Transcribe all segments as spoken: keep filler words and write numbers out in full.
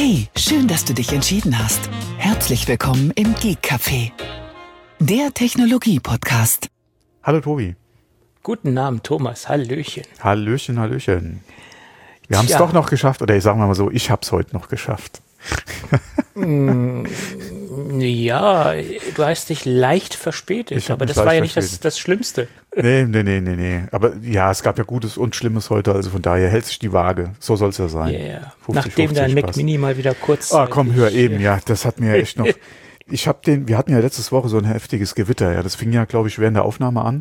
Hey, schön, dass du dich entschieden hast. Herzlich willkommen im Geek Café, der Technologie-Podcast. Hallo Tobi. Guten Abend, Thomas. Hallöchen. Hallöchen, Hallöchen. Wir haben es doch noch geschafft, oder ich sage mal so, ich habe es heute noch geschafft. Ja, du hast dich leicht verspätet, aber das war ja nicht das, das Schlimmste. Nee, nee, nee, nee, nee. Aber ja, es gab ja Gutes und Schlimmes heute, also von daher hält sich die Waage. So soll es ja sein. Yeah. Nachdem dein Mac passt. Mini mal wieder kurz... Ah, komm, hör eben, ja, das hat mir echt noch... Ich habe den, wir hatten ja letzte Woche so ein heftiges Gewitter, ja, das fing ja, glaube ich, während der Aufnahme an.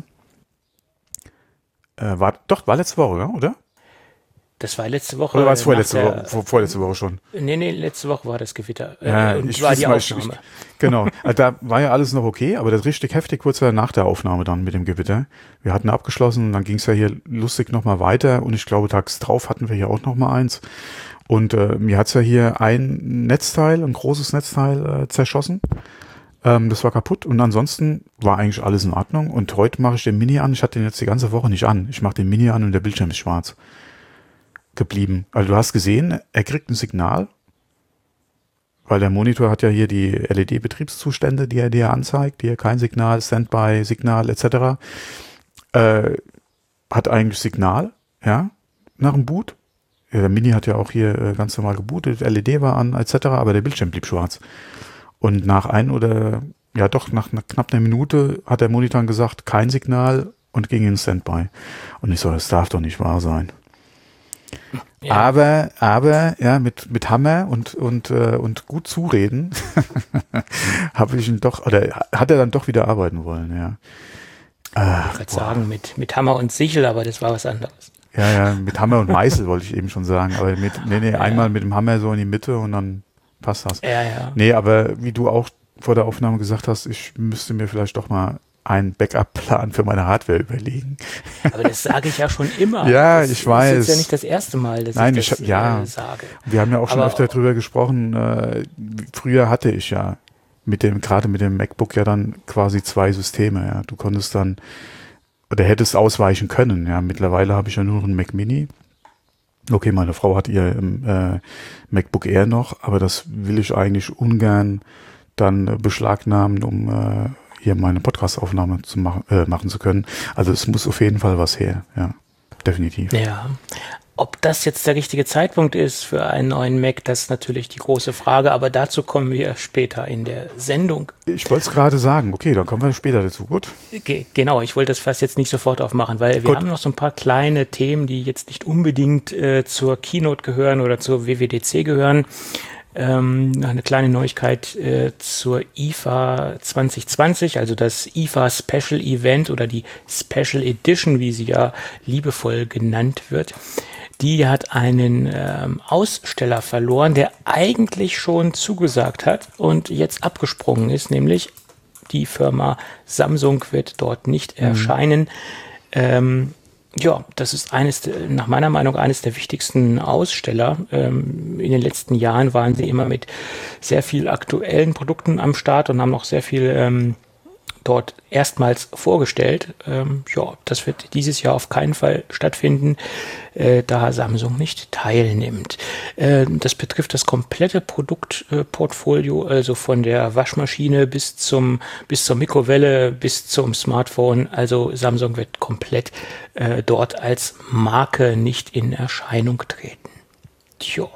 Äh, war, doch, war letzte Woche, ja, oder? Das war letzte Woche. Oder war es vorletzte Woche, vor, vorletzte Woche schon? Nee, nee, letzte Woche war das Gewitter. Äh, ja, und ich war die mal, Aufnahme. Ich, genau, also da war ja alles noch okay, aber das richtig heftig kurz nach der Aufnahme dann mit dem Gewitter. Wir hatten abgeschlossen und dann ging es ja hier lustig nochmal weiter und ich glaube, tags drauf hatten wir hier auch nochmal eins. Und äh, mir hat's ja hier ein Netzteil, ein großes Netzteil äh, zerschossen. Ähm, das war kaputt und ansonsten war eigentlich alles in Ordnung. Und heute mache ich den Mini an. Ich hatte den jetzt die ganze Woche nicht an. Ich mache den Mini an und der Bildschirm ist schwarz geblieben. Also du hast gesehen, er kriegt ein Signal, weil der Monitor hat ja hier die L E D-Betriebszustände, die er dir anzeigt, hier kein Signal, Standby, Signal et cetera. Äh, hat eigentlich Signal, ja, nach dem Boot. Ja, der Mini hat ja auch hier äh, ganz normal gebootet, L E D war an et cetera, aber der Bildschirm blieb schwarz. Und nach ein oder, ja doch, nach einer, knapp einer Minute hat der Monitor gesagt, kein Signal und ging in Standby. Und ich so, das darf doch nicht wahr sein. Ja. Aber, aber, ja, mit, mit Hammer und, und, äh, und gut zureden habe ich ihn doch, oder hat er dann doch wieder arbeiten wollen, ja. Äh, ich würde sagen, mit, mit Hammer und Sichel, aber das war was anderes. Ja, ja, mit Hammer und Meißel wollte ich eben schon sagen, aber mit, nee, nee, ja. einmal mit dem Hammer so in die Mitte und dann passt das. Ja, ja. Nee, aber wie du auch vor der Aufnahme gesagt hast, ich müsste mir vielleicht doch mal einen Backup-Plan für meine Hardware überlegen. Aber das sage ich ja schon immer. Ja, das ich weiß. Das ist ja nicht das erste Mal, dass Nein, ich das ich, ja. äh, sage. Wir haben ja auch schon Aber öfter drüber gesprochen. Äh, früher hatte ich ja mit dem, gerade mit dem MacBook ja dann quasi zwei Systeme. Ja, du konntest dann oder hättest ausweichen können. Ja, mittlerweile habe ich ja nur noch einen Mac Mini. Okay, meine Frau hat ihr äh, MacBook Air noch, aber das will ich eigentlich ungern dann äh, beschlagnahmen, um äh, hier meine Podcast-Aufnahme zu machen, äh, machen zu können. Also es muss auf jeden Fall was her, ja, definitiv. Ja, ob das jetzt der richtige Zeitpunkt ist für einen neuen Mac, das ist natürlich die große Frage, aber dazu kommen wir später in der Sendung. Ich wollte es gerade sagen, okay, dann kommen wir später dazu, gut? Ge- genau, ich wollte das fast jetzt nicht sofort aufmachen, weil wir gut. haben noch so ein paar kleine Themen, die jetzt nicht unbedingt äh, zur Keynote gehören oder zur W W D C gehören. Ähm, eine kleine Neuigkeit äh, zur I F A zwanzig zwanzig, also das I F A Special Event oder die Special Edition, wie sie ja liebevoll genannt wird. Die hat einen ähm, Aussteller verloren, der eigentlich schon zugesagt hat und jetzt abgesprungen ist, nämlich die Firma Samsung wird dort nicht mhm. erscheinen. Ähm, Ja, das ist eines, nach meiner Meinung, eines der wichtigsten Aussteller. Ähm, in den letzten Jahren waren sie immer mit sehr viel aktuellen Produkten am Start und haben noch sehr viel ähm, dort erstmals vorgestellt. Ähm, ja, das wird dieses Jahr auf keinen Fall stattfinden, äh, da Samsung nicht teilnimmt. Äh, das betrifft das komplette Produktportfolio, äh, also von der Waschmaschine bis zum bis zur Mikrowelle bis zum Smartphone. Also Samsung wird komplett äh, dort als Marke nicht in Erscheinung treten. Tja.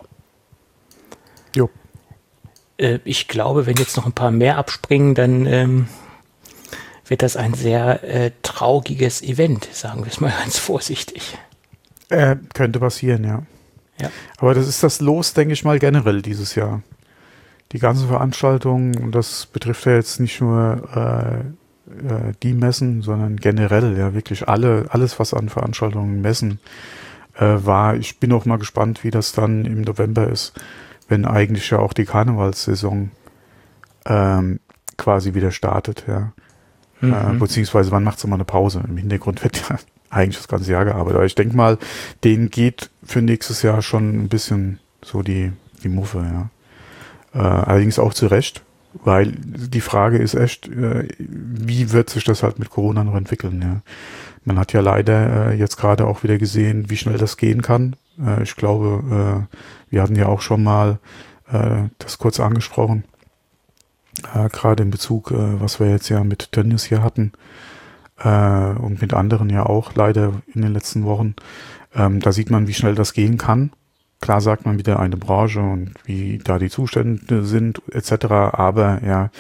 Jo. Äh, ich glaube, wenn jetzt noch ein paar mehr abspringen, dann ähm, wird das ein sehr äh, trauriges Event, sagen wir es mal ganz vorsichtig. Äh, könnte passieren, ja. ja. Aber das ist das Los, denke ich mal, generell dieses Jahr. Die ganzen Veranstaltungen, und das betrifft ja jetzt nicht nur äh, äh, die Messen, sondern generell, ja, wirklich alle, alles, was an Veranstaltungen, Messen äh, war. Ich bin auch mal gespannt, wie das dann im November ist, wenn eigentlich ja auch die Karnevalssaison ähm, quasi wieder startet, ja. Mhm. Äh, beziehungsweise wann macht es immer eine Pause? Im Hintergrund wird ja eigentlich das ganze Jahr gearbeitet. Aber ich denke mal, denen geht für nächstes Jahr schon ein bisschen so die, die Muffe, ja. Äh, allerdings auch zu Recht, weil die Frage ist echt, äh, wie wird sich das halt mit Corona noch entwickeln, ja. Man hat ja leider äh, jetzt gerade auch wieder gesehen, wie schnell das gehen kann. Äh, ich glaube, äh, wir hatten ja auch schon mal äh, das kurz angesprochen. Äh, gerade in Bezug, äh, was wir jetzt ja mit Tönnies hier hatten äh, und mit anderen ja auch leider in den letzten Wochen. Ähm, da sieht man, wie schnell das gehen kann. Klar sagt man wieder eine Branche und wie da die Zustände sind et cetera. Aber ja,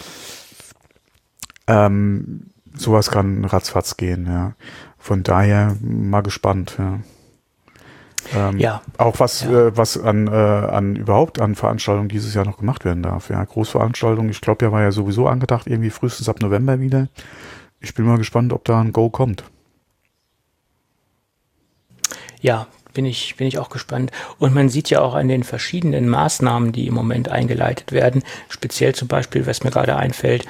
ähm, sowas kann ratzfatz gehen. Ja. Von daher mal gespannt. Ja. Ähm, ja. Auch was, ja. äh, was an, äh, an überhaupt an Veranstaltungen dieses Jahr noch gemacht werden darf. Ja, Großveranstaltungen, ich glaube, ja, war ja sowieso angedacht, irgendwie frühestens ab November wieder. Ich bin mal gespannt, ob da ein Go kommt. Ja, bin ich, bin ich auch gespannt. Und man sieht ja auch an den verschiedenen Maßnahmen, die im Moment eingeleitet werden, speziell zum Beispiel, was mir gerade einfällt,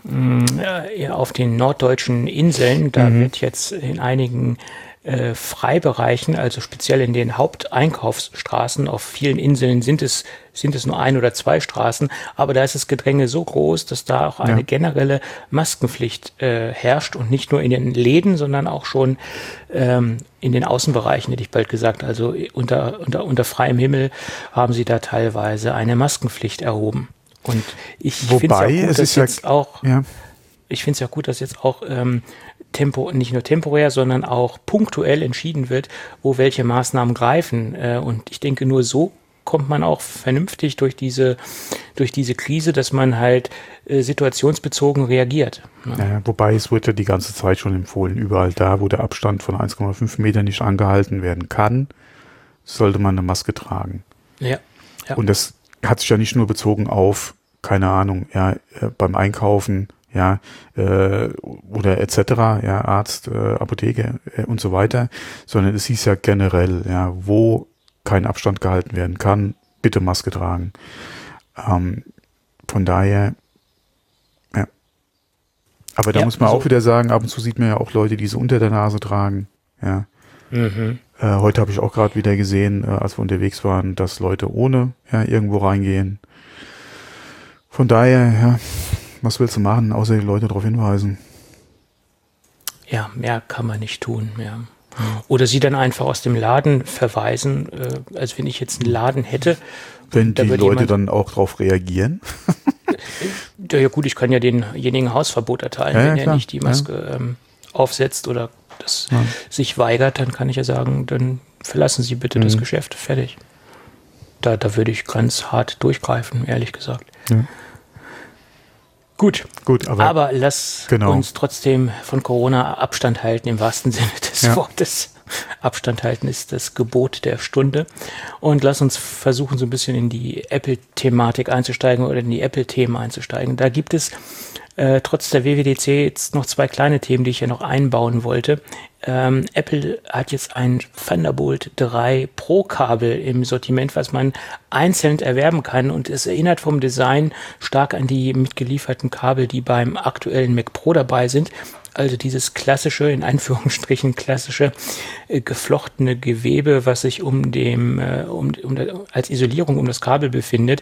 mh, auf den norddeutschen Inseln, da mhm. wird jetzt in einigen Äh, Freibereichen, also speziell in den Haupteinkaufsstraßen, auf vielen Inseln sind es, sind es nur ein oder zwei Straßen, aber da ist das Gedränge so groß, dass da auch eine ja. generelle Maskenpflicht äh, herrscht und nicht nur in den Läden, sondern auch schon ähm, in den Außenbereichen, hätte ich bald gesagt. Also unter, unter, unter freiem Himmel haben sie da teilweise eine Maskenpflicht erhoben. Und ich finde es ja gut, dass jetzt ja, auch ja. ich finde es ja gut, dass jetzt auch ähm, Tempo, nicht nur temporär, sondern auch punktuell entschieden wird, wo welche Maßnahmen greifen. Äh, und ich denke, nur so kommt man auch vernünftig durch diese, durch diese Krise, dass man halt äh, situationsbezogen reagiert. Ja. Ja, wobei es wird ja die ganze Zeit schon empfohlen, überall da, wo der Abstand von eins Komma fünf Meter nicht angehalten werden kann, sollte man eine Maske tragen. Ja. Ja. Und das hat sich ja nicht nur bezogen auf, keine Ahnung, ja, äh, beim Einkaufen, ja, äh, oder et cetera, ja, Arzt, äh, Apotheke äh, und so weiter, sondern es hieß ja generell, ja, wo kein Abstand gehalten werden kann, bitte Maske tragen. Ähm, von daher, ja. Aber da ja, muss man so auch wieder sagen, ab und zu sieht man ja auch Leute, die so unter der Nase tragen, ja. Mhm. Äh, heute habe ich auch gerade wieder gesehen, äh, als wir unterwegs waren, dass Leute ohne ja, irgendwo reingehen. Von daher, ja, was willst du machen, außer die Leute darauf hinweisen? Ja, mehr kann man nicht tun. Ja. Oder sie dann einfach aus dem Laden verweisen, äh, als wenn ich jetzt einen Laden hätte. Wenn die Leute dann auch darauf reagieren? Ja, ja gut, ich kann ja denjenigen Hausverbot erteilen, ja, wenn ja, er nicht die Maske ja. ähm, aufsetzt oder das ja. sich weigert, dann kann ich ja sagen, dann verlassen Sie bitte mhm. das Geschäft, fertig. Da, da würde ich ganz hart durchgreifen, ehrlich gesagt. Ja. Gut, Gut aber, aber lass genau. uns trotzdem von Corona Abstand halten, im wahrsten Sinne des ja. Wortes. Abstand halten ist das Gebot der Stunde. Und lass uns versuchen, so ein bisschen in die Apple-Thematik einzusteigen oder in die Apple-Themen einzusteigen. Da gibt es äh, trotz der W W D C jetzt noch zwei kleine Themen, die ich ja noch einbauen wollte. Ähm, Apple hat jetzt ein Thunderbolt drei Pro Kabel im Sortiment, was man einzeln erwerben kann, und es erinnert vom Design stark an die mitgelieferten Kabel, die beim aktuellen Mac Pro dabei sind. Also dieses klassische, in Anführungsstrichen klassische, äh, geflochtene Gewebe, was sich um dem, äh, um, um, als Isolierung um das Kabel befindet.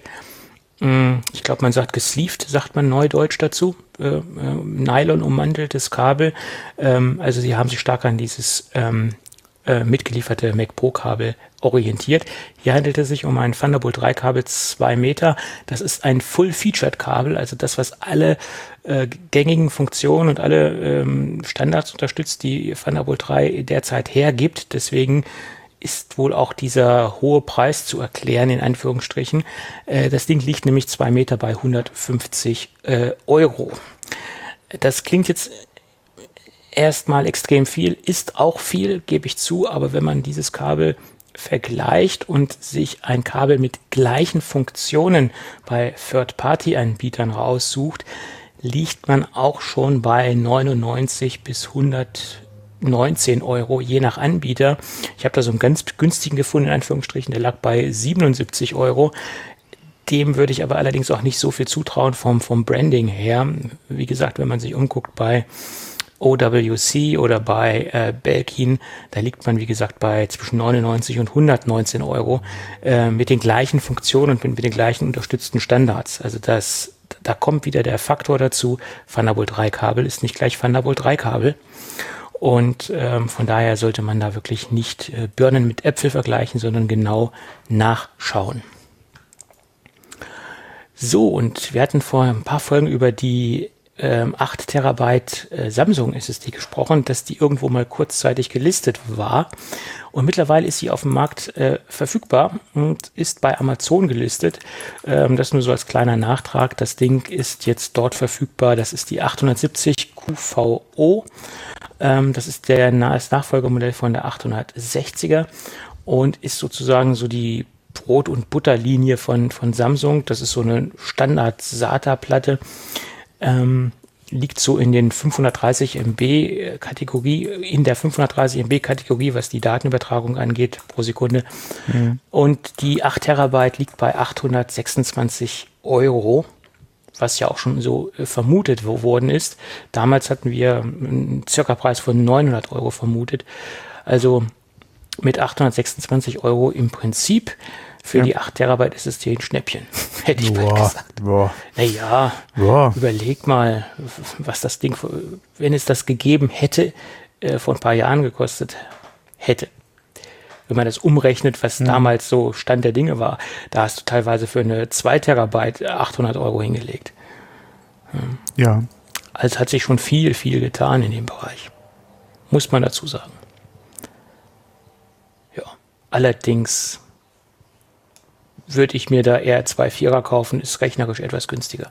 Ich glaube, man sagt gesleeved, sagt man neudeutsch dazu, äh, äh, Nylon ummanteltes Kabel. Ähm, also sie haben sich stark an dieses ähm, äh, mitgelieferte Mac Pro Kabel orientiert. Hier handelt es sich um ein Thunderbolt drei Kabel zwei Meter. Das ist ein Full-Featured Kabel, also das, was alle äh, gängigen Funktionen und alle ähm, Standards unterstützt, die Thunderbolt drei derzeit hergibt. Deswegen ist wohl auch dieser hohe Preis zu erklären, in Anführungsstrichen. Äh, das Ding liegt nämlich zwei Meter bei hundertfünfzig äh, Euro. Das klingt jetzt erstmal extrem viel, ist auch viel, gebe ich zu, aber wenn man dieses Kabel vergleicht und sich ein Kabel mit gleichen Funktionen bei Third-Party-Anbietern raussucht, liegt man auch schon bei neunundneunzig bis hundertneunzehn Euro, je nach Anbieter. Ich habe da so einen ganz günstigen gefunden, in Anführungsstrichen, der lag bei siebenundsiebzig Euro. Dem würde ich aber allerdings auch nicht so viel zutrauen vom, vom Branding her. Wie gesagt, wenn man sich umguckt bei O W C oder bei äh, Belkin, da liegt man, wie gesagt, bei zwischen neunundneunzig und hundertneunzehn Euro äh, mit den gleichen Funktionen und mit, mit den gleichen unterstützten Standards. Also das, da kommt wieder der Faktor dazu, Thunderbolt drei Kabel ist nicht gleich Thunderbolt drei Kabel. Und ähm, von daher sollte man da wirklich nicht äh, Birnen mit Äpfel vergleichen, sondern genau nachschauen. So, und wir hatten vor ein paar Folgen über die ähm, acht Terabyte äh, Samsung S S D gesprochen, dass die irgendwo mal kurzzeitig gelistet war. Und mittlerweile ist sie auf dem Markt äh, verfügbar und ist bei Amazon gelistet. Ähm, das nur so als kleiner Nachtrag. Das Ding ist jetzt dort verfügbar. Das ist die achthundertsiebzig Q V O. Ähm, das ist der das Nachfolgemodell von der achthundertsechziger und ist sozusagen so die Brot- und Butterlinie von, von Samsung. Das ist so eine Standard-SATA-Platte. Ähm, liegt so in den fünfhundertdreißig Megabyte Kategorie, in der fünfhundertdreißig Megabyte Kategorie, was die Datenübertragung angeht pro Sekunde. Mhm. Und die acht Terabyte liegt bei achthundertsechsundzwanzig Euro, was ja auch schon so äh, vermutet worden ist. Damals hatten wir einen Circa-Preis von neunhundert Euro vermutet. Also mit achthundertsechsundzwanzig Euro im Prinzip für ja. die acht Terabyte S S D ein Schnäppchen, hätte ich mal gesagt. Boah. Naja, boah. Überleg mal, was das Ding, wenn es das gegeben hätte, äh, vor ein paar Jahren gekostet hätte. Wenn man das umrechnet, was mhm. damals so Stand der Dinge war, da hast du teilweise für eine zwei Terabyte achthundert Euro hingelegt. Hm. Ja. Also hat sich schon viel, viel getan in dem Bereich. Muss man dazu sagen. Ja, allerdings würde ich mir da eher zwei Vierer kaufen, ist rechnerisch etwas günstiger.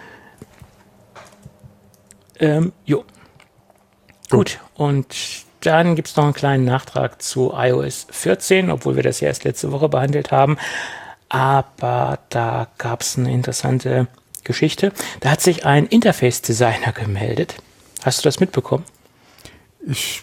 Ähm, jo. Gut. Gut, und dann gibt es noch einen kleinen Nachtrag zu i O S vierzehn, obwohl wir das ja erst letzte Woche behandelt haben. Aber da gab es eine interessante Geschichte. Da hat sich ein Interface-Designer gemeldet. Hast du das mitbekommen? Ich,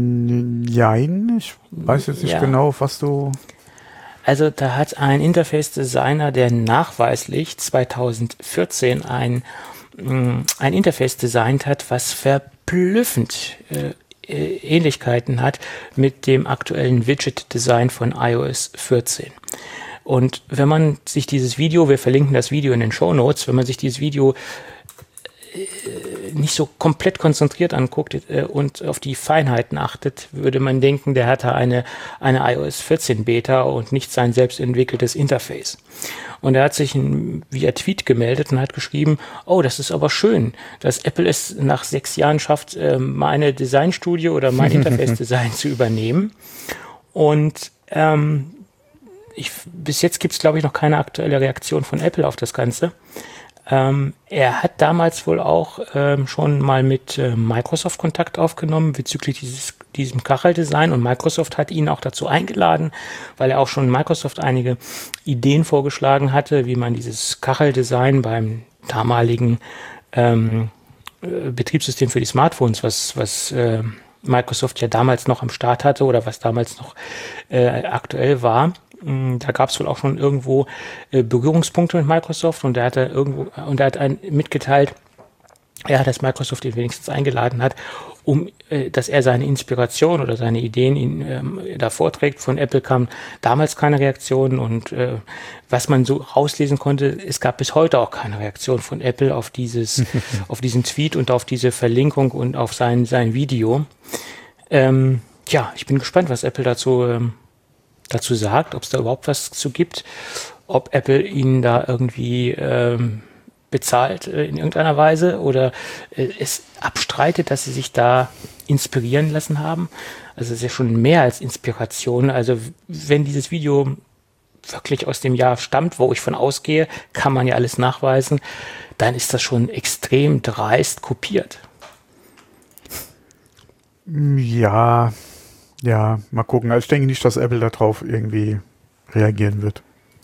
nein, ich weiß jetzt nicht ja. genau, was du... Also da hat ein Interface-Designer, der nachweislich zweitausendvierzehn ein, ein Interface designt hat, was verblüffend äh, Ähnlichkeiten hat mit dem aktuellen Widget-Design von i O S vierzehn. Und wenn man sich dieses Video, wir verlinken das Video in den Shownotes, wenn man sich dieses Video nicht so komplett konzentriert anguckt äh, und auf die Feinheiten achtet, würde man denken, der hatte eine, eine i O S vierzehn Beta und nicht sein selbst entwickeltes Interface. Und er hat sich ein, via Tweet gemeldet und hat geschrieben, oh, das ist aber schön, dass Apple es nach sechs Jahren schafft, äh, meine Designstudio oder mein Interface-Design zu übernehmen. Und ähm, ich, bis jetzt gibt es, glaube ich, noch keine aktuelle Reaktion von Apple auf das Ganze. Ähm, er hat damals wohl auch ähm, schon mal mit äh, Microsoft Kontakt aufgenommen bezüglich dieses, diesem Kacheldesign und Microsoft hat ihn auch dazu eingeladen, weil er auch schon Microsoft einige Ideen vorgeschlagen hatte, wie man dieses Kacheldesign beim damaligen ähm, äh, Betriebssystem für die Smartphones, was, was äh, Microsoft ja damals noch am Start hatte oder was damals noch äh, aktuell war. Da gab es wohl auch schon irgendwo äh, Berührungspunkte mit Microsoft und er hat irgendwo und er hat einen mitgeteilt, ja, dass Microsoft ihn wenigstens eingeladen hat, um äh, dass er seine Inspiration oder seine Ideen ihn ähm, da vorträgt. Von Apple kam damals keine Reaktion und äh, was man so rauslesen konnte, es gab bis heute auch keine Reaktion von Apple auf dieses auf diesen Tweet und auf diese Verlinkung und auf sein sein Video. Ähm, ja, ich bin gespannt, was Apple dazu ähm, dazu sagt, ob es da überhaupt was zu gibt, ob Apple ihn da irgendwie ähm, bezahlt äh, in irgendeiner Weise oder äh, es abstreitet, dass sie sich da inspirieren lassen haben. Also es ist ja schon mehr als Inspiration. Also wenn dieses Video wirklich aus dem Jahr stammt, wo ich von ausgehe, kann man ja alles nachweisen, dann ist das schon extrem dreist kopiert. Ja, Ja, mal gucken. Also ich denke nicht, dass Apple darauf irgendwie reagieren wird.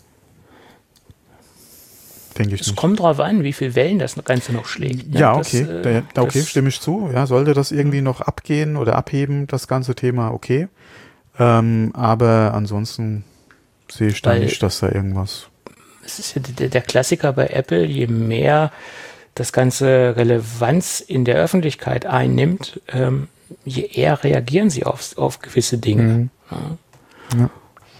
Denke ich es nicht. Es kommt drauf an, wie viele Wellen das Ganze noch schlägt. Ne? Ja, okay. Das, äh, da, okay, stimme ich zu. Ja, sollte das irgendwie noch abgehen oder abheben, das ganze Thema, okay. Ähm, aber ansonsten sehe ich da nicht, dass da irgendwas... Es ist ja der, der Klassiker bei Apple, je mehr das Ganze Relevanz in der Öffentlichkeit einnimmt, ähm, je eher reagieren sie auf, auf gewisse Dinge. Mhm. Ja. Ja.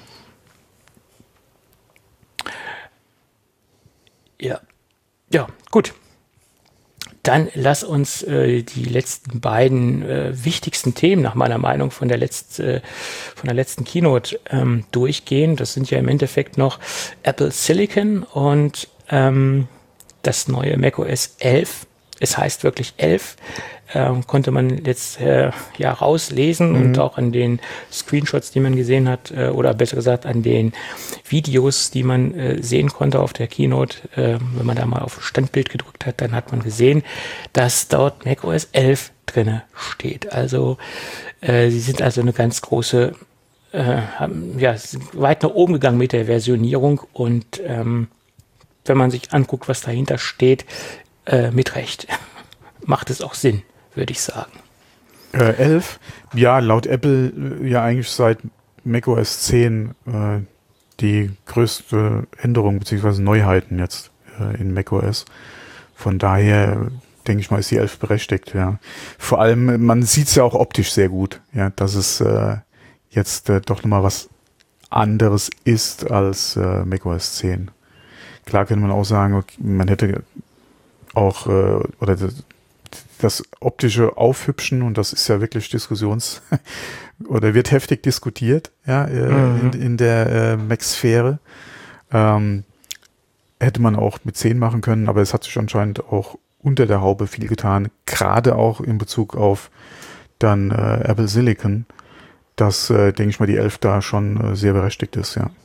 ja. Ja, gut. Dann lass uns äh, die letzten beiden äh, wichtigsten Themen nach meiner Meinung von der, letzt, äh, von der letzten Keynote ähm, durchgehen. Das sind ja im Endeffekt noch Apple Silicon und ähm, das neue macOS elf. Es heißt wirklich elf. Ähm, konnte man jetzt äh, ja rauslesen mhm. und auch an den Screenshots, die man gesehen hat, äh, oder besser gesagt an den Videos, die man äh, sehen konnte auf der Keynote. Äh, wenn man da mal auf Standbild gedrückt hat, dann hat man gesehen, dass dort macOS elf drinne steht. Also äh, sie sind also eine ganz große, äh, haben, ja, sind weit nach oben gegangen mit der Versionierung und ähm, wenn man sich anguckt, was dahinter steht, äh, mit Recht, macht es auch Sinn, würde ich sagen. Äh, elf? Ja, laut Apple äh, ja eigentlich seit macOS zehn äh, die größte Änderung bzw. Neuheiten jetzt äh, in macOS. Von daher denke ich mal, ist die elf berechtigt, ja. Vor allem, man sieht es ja auch optisch sehr gut, ja, dass es äh, jetzt äh, doch nochmal was anderes ist als äh, macOS zehn. Klar könnte man auch sagen, okay, man hätte auch, äh, oder das, das optische Aufhübschen, und das ist ja wirklich Diskussions- oder wird heftig diskutiert, ja, äh, mhm. in, in der äh, Mac-Sphäre. Ähm, hätte man auch mit zehn machen können, aber es hat sich anscheinend auch unter der Haube viel getan, gerade auch in Bezug auf dann äh, Apple Silicon, dass, äh, denke ich mal, die elf da schon äh, sehr berechtigt ist, ja.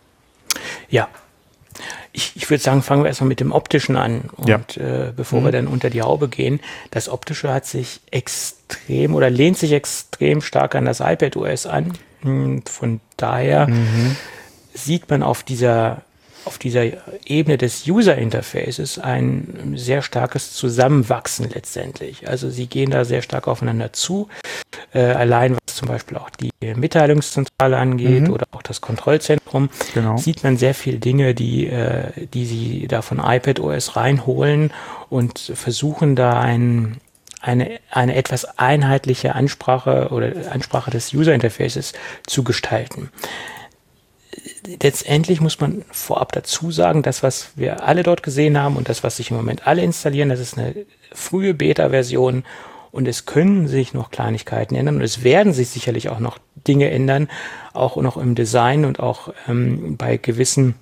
Ja. Ich, ich würde sagen, fangen wir erstmal mit dem Optischen an. Und ja. äh, bevor mhm. wir dann unter die Haube gehen, das Optische hat sich extrem oder lehnt sich extrem stark an das iPadOS an. Und von daher mhm. sieht man auf dieser auf dieser Ebene des User-Interfaces ein sehr starkes Zusammenwachsen letztendlich. Also sie gehen da sehr stark aufeinander zu. Äh, allein was zum Beispiel auch die Mitteilungszentrale angeht mhm. oder auch das Kontrollzentrum, genau. sieht man sehr viele Dinge, die, äh, die sie da von iPadOS reinholen und versuchen da ein, eine, eine etwas einheitliche Ansprache oder Ansprache des User-Interfaces zu gestalten. Letztendlich muss man vorab dazu sagen, das, was wir alle dort gesehen haben und das, was sich im Moment alle installieren, das ist eine frühe Beta-Version und es können sich noch Kleinigkeiten ändern und es werden sich sicherlich auch noch Dinge ändern, auch noch im Design und auch ähm, bei gewissen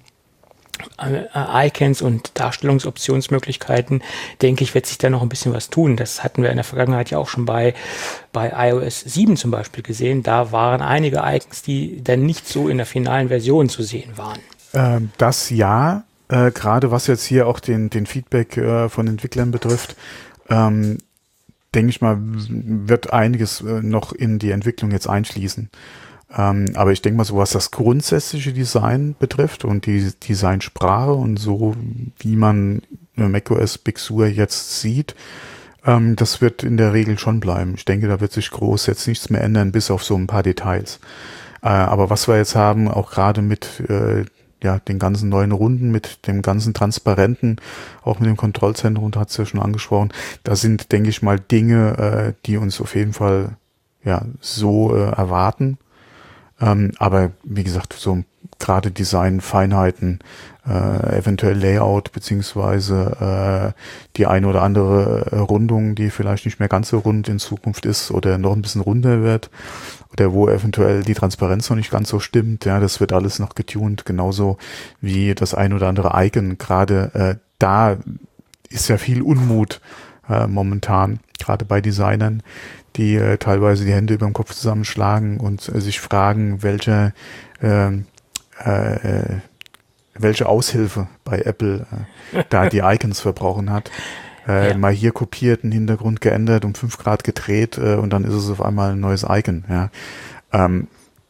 äh, Icons und Darstellungsoptionsmöglichkeiten, denke ich, wird sich da noch ein bisschen was tun. Das hatten wir in der Vergangenheit ja auch schon bei, bei iOS sieben zum Beispiel gesehen. Da waren einige Icons, die dann nicht so in der finalen Version zu sehen waren. Ähm, das ja, äh, gerade was jetzt hier auch den, den Feedback äh, von Entwicklern betrifft, ähm, denke ich mal, wird einiges äh, noch in die Entwicklung jetzt einschließen. Ähm, aber ich denke mal, so was das grundsätzliche Design betrifft und die Designsprache und so, wie man macOS Big Sur jetzt sieht, ähm, das wird in der Regel schon bleiben. Ich denke, da wird sich groß jetzt nichts mehr ändern, bis auf so ein paar Details. Äh, aber was wir jetzt haben, auch gerade mit äh, ja, den ganzen neuen Runden, mit dem ganzen Transparenten, auch mit dem Kontrollzentrum, da hat es ja schon angesprochen, da sind, denke ich mal, Dinge, äh, die uns auf jeden Fall ja so äh, erwarten. Ähm, aber wie gesagt, so gerade Design-Feinheiten, äh, eventuell Layout beziehungsweise äh, die eine oder andere äh, Rundung, die vielleicht nicht mehr ganz so rund in Zukunft ist oder noch ein bisschen runder wird oder wo eventuell die Transparenz noch nicht ganz so stimmt, ja, das wird alles noch getuned, genauso wie das ein oder andere Icon. Gerade äh, da ist ja viel Unmut äh, momentan, gerade bei Designern, die äh, teilweise die Hände über dem Kopf zusammenschlagen und äh, sich fragen, welche äh, äh, welche Aushilfe bei Apple äh, da die Icons verbrochen hat. Äh, ja. Mal hier kopiert, einen Hintergrund geändert, um fünf Grad gedreht äh, und dann ist es auf einmal ein neues Icon. Ja. Ähm,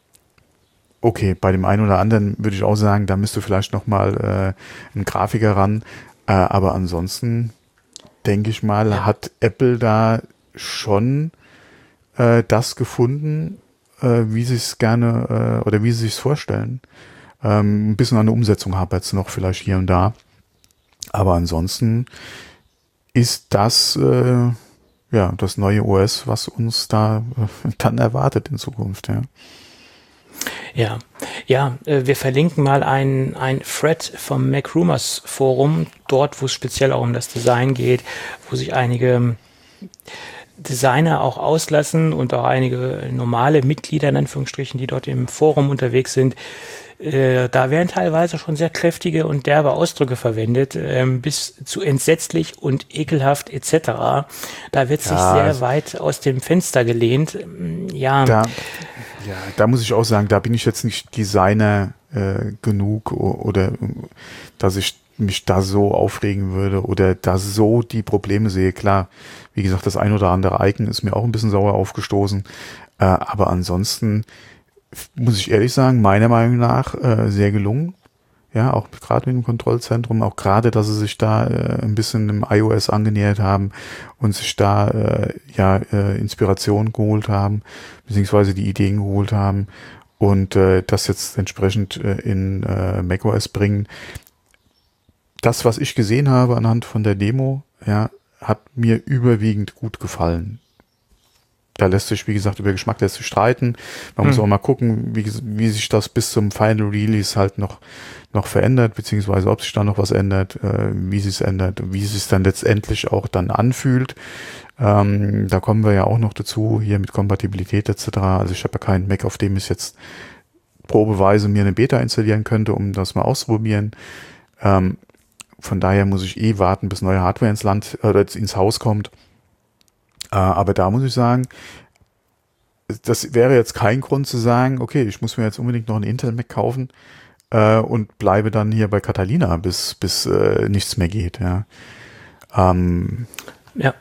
okay, bei dem einen oder anderen würde ich auch sagen, da müsste vielleicht nochmal äh, ein Grafiker ran. Äh, aber ansonsten denke ich mal, ja. hat Apple da schon äh, das gefunden, äh, wie sie es gerne äh, oder wie sie es vorstellen. Ähm, ein bisschen an der Umsetzung hapert es noch vielleicht hier und da. Aber ansonsten ist das äh, ja das neue O S, was uns da äh, dann erwartet in Zukunft, ja. Ja, ja, äh, wir verlinken mal ein, ein Thread vom Mac Rumors Forum, dort, wo es speziell auch um das Design geht, wo sich einige Designer auch auslassen und auch einige normale Mitglieder in Anführungsstrichen, die dort im Forum unterwegs sind, Äh, da werden teilweise schon sehr kräftige und derbe Ausdrücke verwendet, ähm, bis zu entsetzlich und ekelhaft et cetera. Da wird sich Ja, sehr weit aus dem Fenster gelehnt. Ja, Da, ja, da muss ich auch sagen, da bin ich jetzt nicht Designer äh, genug o- oder äh, dass ich mich da so aufregen würde oder da so die Probleme sehe. Klar, wie gesagt, das ein oder andere Icon ist mir auch ein bisschen sauer aufgestoßen, äh, aber ansonsten f- muss ich ehrlich sagen, meiner Meinung nach äh, sehr gelungen. Ja, auch gerade mit dem Kontrollzentrum, auch gerade, dass sie sich da äh, ein bisschen im iOS angenähert haben und sich da äh, ja äh, Inspiration geholt haben, beziehungsweise die Ideen geholt haben und äh, das jetzt entsprechend äh, in äh, macOS bringen. Das, was ich gesehen habe anhand von der Demo, ja, hat mir überwiegend gut gefallen. Da lässt sich, wie gesagt, über Geschmack lässt sich streiten. Man muss Hm. auch mal gucken, wie, wie sich das bis zum Final Release halt noch, noch verändert, beziehungsweise ob sich da noch was ändert, äh, wie sich es ändert, wie sich es dann letztendlich auch dann anfühlt. Ähm, da kommen wir ja auch noch dazu, hier mit Kompatibilität et cetera. Also ich habe ja keinen Mac, auf dem ich jetzt probeweise mir eine Beta installieren könnte, um das mal auszuprobieren. Ähm, von daher muss ich eh warten, bis neue Hardware ins Land oder ins Haus kommt. Äh, aber da muss ich sagen, das wäre jetzt kein Grund zu sagen, okay, ich muss mir jetzt unbedingt noch einen Intel-Mac kaufen äh, und bleibe dann hier bei Catalina, bis, bis äh, nichts mehr geht. Ja. Ähm, ja.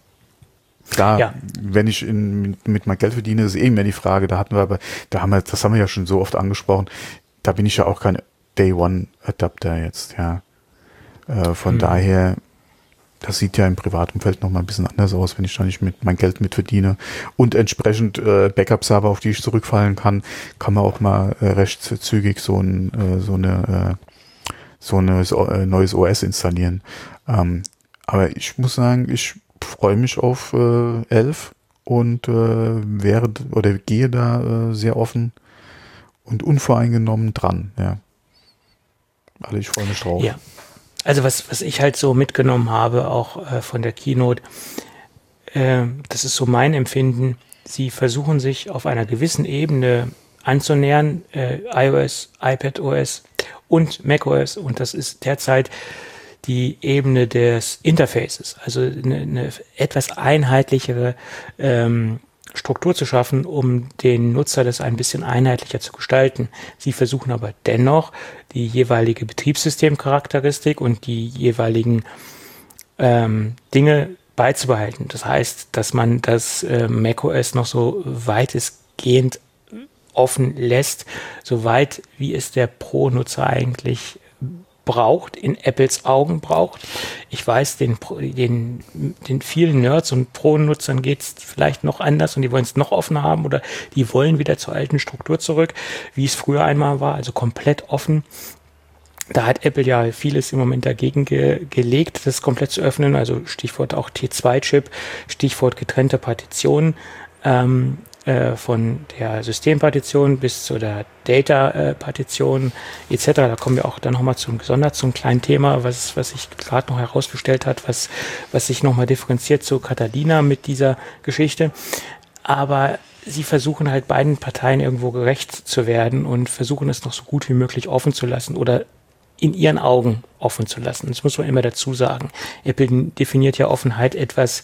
Klar, Ja. wenn ich in, mit, mit meinem Geld verdiene, ist eh mehr die Frage. Da hatten wir aber, da haben wir, das haben wir ja schon so oft angesprochen. Da bin ich ja auch kein Day-One-Adapter jetzt, ja. Äh, von Hm. daher, das sieht ja im Privatumfeld noch mal ein bisschen anders aus, wenn ich da nicht mit mein Geld mit verdiene und entsprechend äh, Backups habe, auf die ich zurückfallen kann, kann man auch mal äh, recht zügig so ein äh, so eine äh, so eine so, äh, neues O S installieren. Ähm, aber ich muss sagen, ich freue mich auf äh, elf und äh, wäre oder gehe da äh, sehr offen und unvoreingenommen dran. Ja, also ich freue mich drauf. Ja. Also was, was ich halt so mitgenommen habe, auch äh, von der Keynote, äh, das ist so mein Empfinden, sie versuchen sich auf einer gewissen Ebene anzunähern, äh, iOS, iPadOS und macOS, und das ist derzeit die Ebene des Interfaces, also eine, eine etwas einheitlichere ähm, Struktur zu schaffen, um den Nutzer das ein bisschen einheitlicher zu gestalten. Sie versuchen aber dennoch, die jeweilige Betriebssystemcharakteristik und die jeweiligen ähm, Dinge beizubehalten. Das heißt, dass man das äh, macOS noch so weitestgehend offen lässt, soweit wie es der Pro-Nutzer eigentlich braucht, in Apples Augen braucht. Ich weiß, den, den, den vielen Nerds und Pro-Nutzern geht es vielleicht noch anders und die wollen es noch offener haben oder die wollen wieder zur alten Struktur zurück, wie es früher einmal war, also komplett offen. Da hat Apple ja vieles im Moment dagegen ge- gelegt, das komplett zu öffnen, also Stichwort auch T zwei Chip, Stichwort getrennte Partitionen, ähm, von der Systempartition bis zu der Data-Partition et cetera. Da kommen wir auch dann nochmal zum gesondert zum kleinen Thema, was, was sich gerade noch herausgestellt hat, was, was sich nochmal differenziert zu Catalina mit dieser Geschichte. Aber sie versuchen halt beiden Parteien irgendwo gerecht zu werden und versuchen es noch so gut wie möglich offen zu lassen oder in ihren Augen offen zu lassen. Das muss man immer dazu sagen. Apple definiert ja Offenheit etwas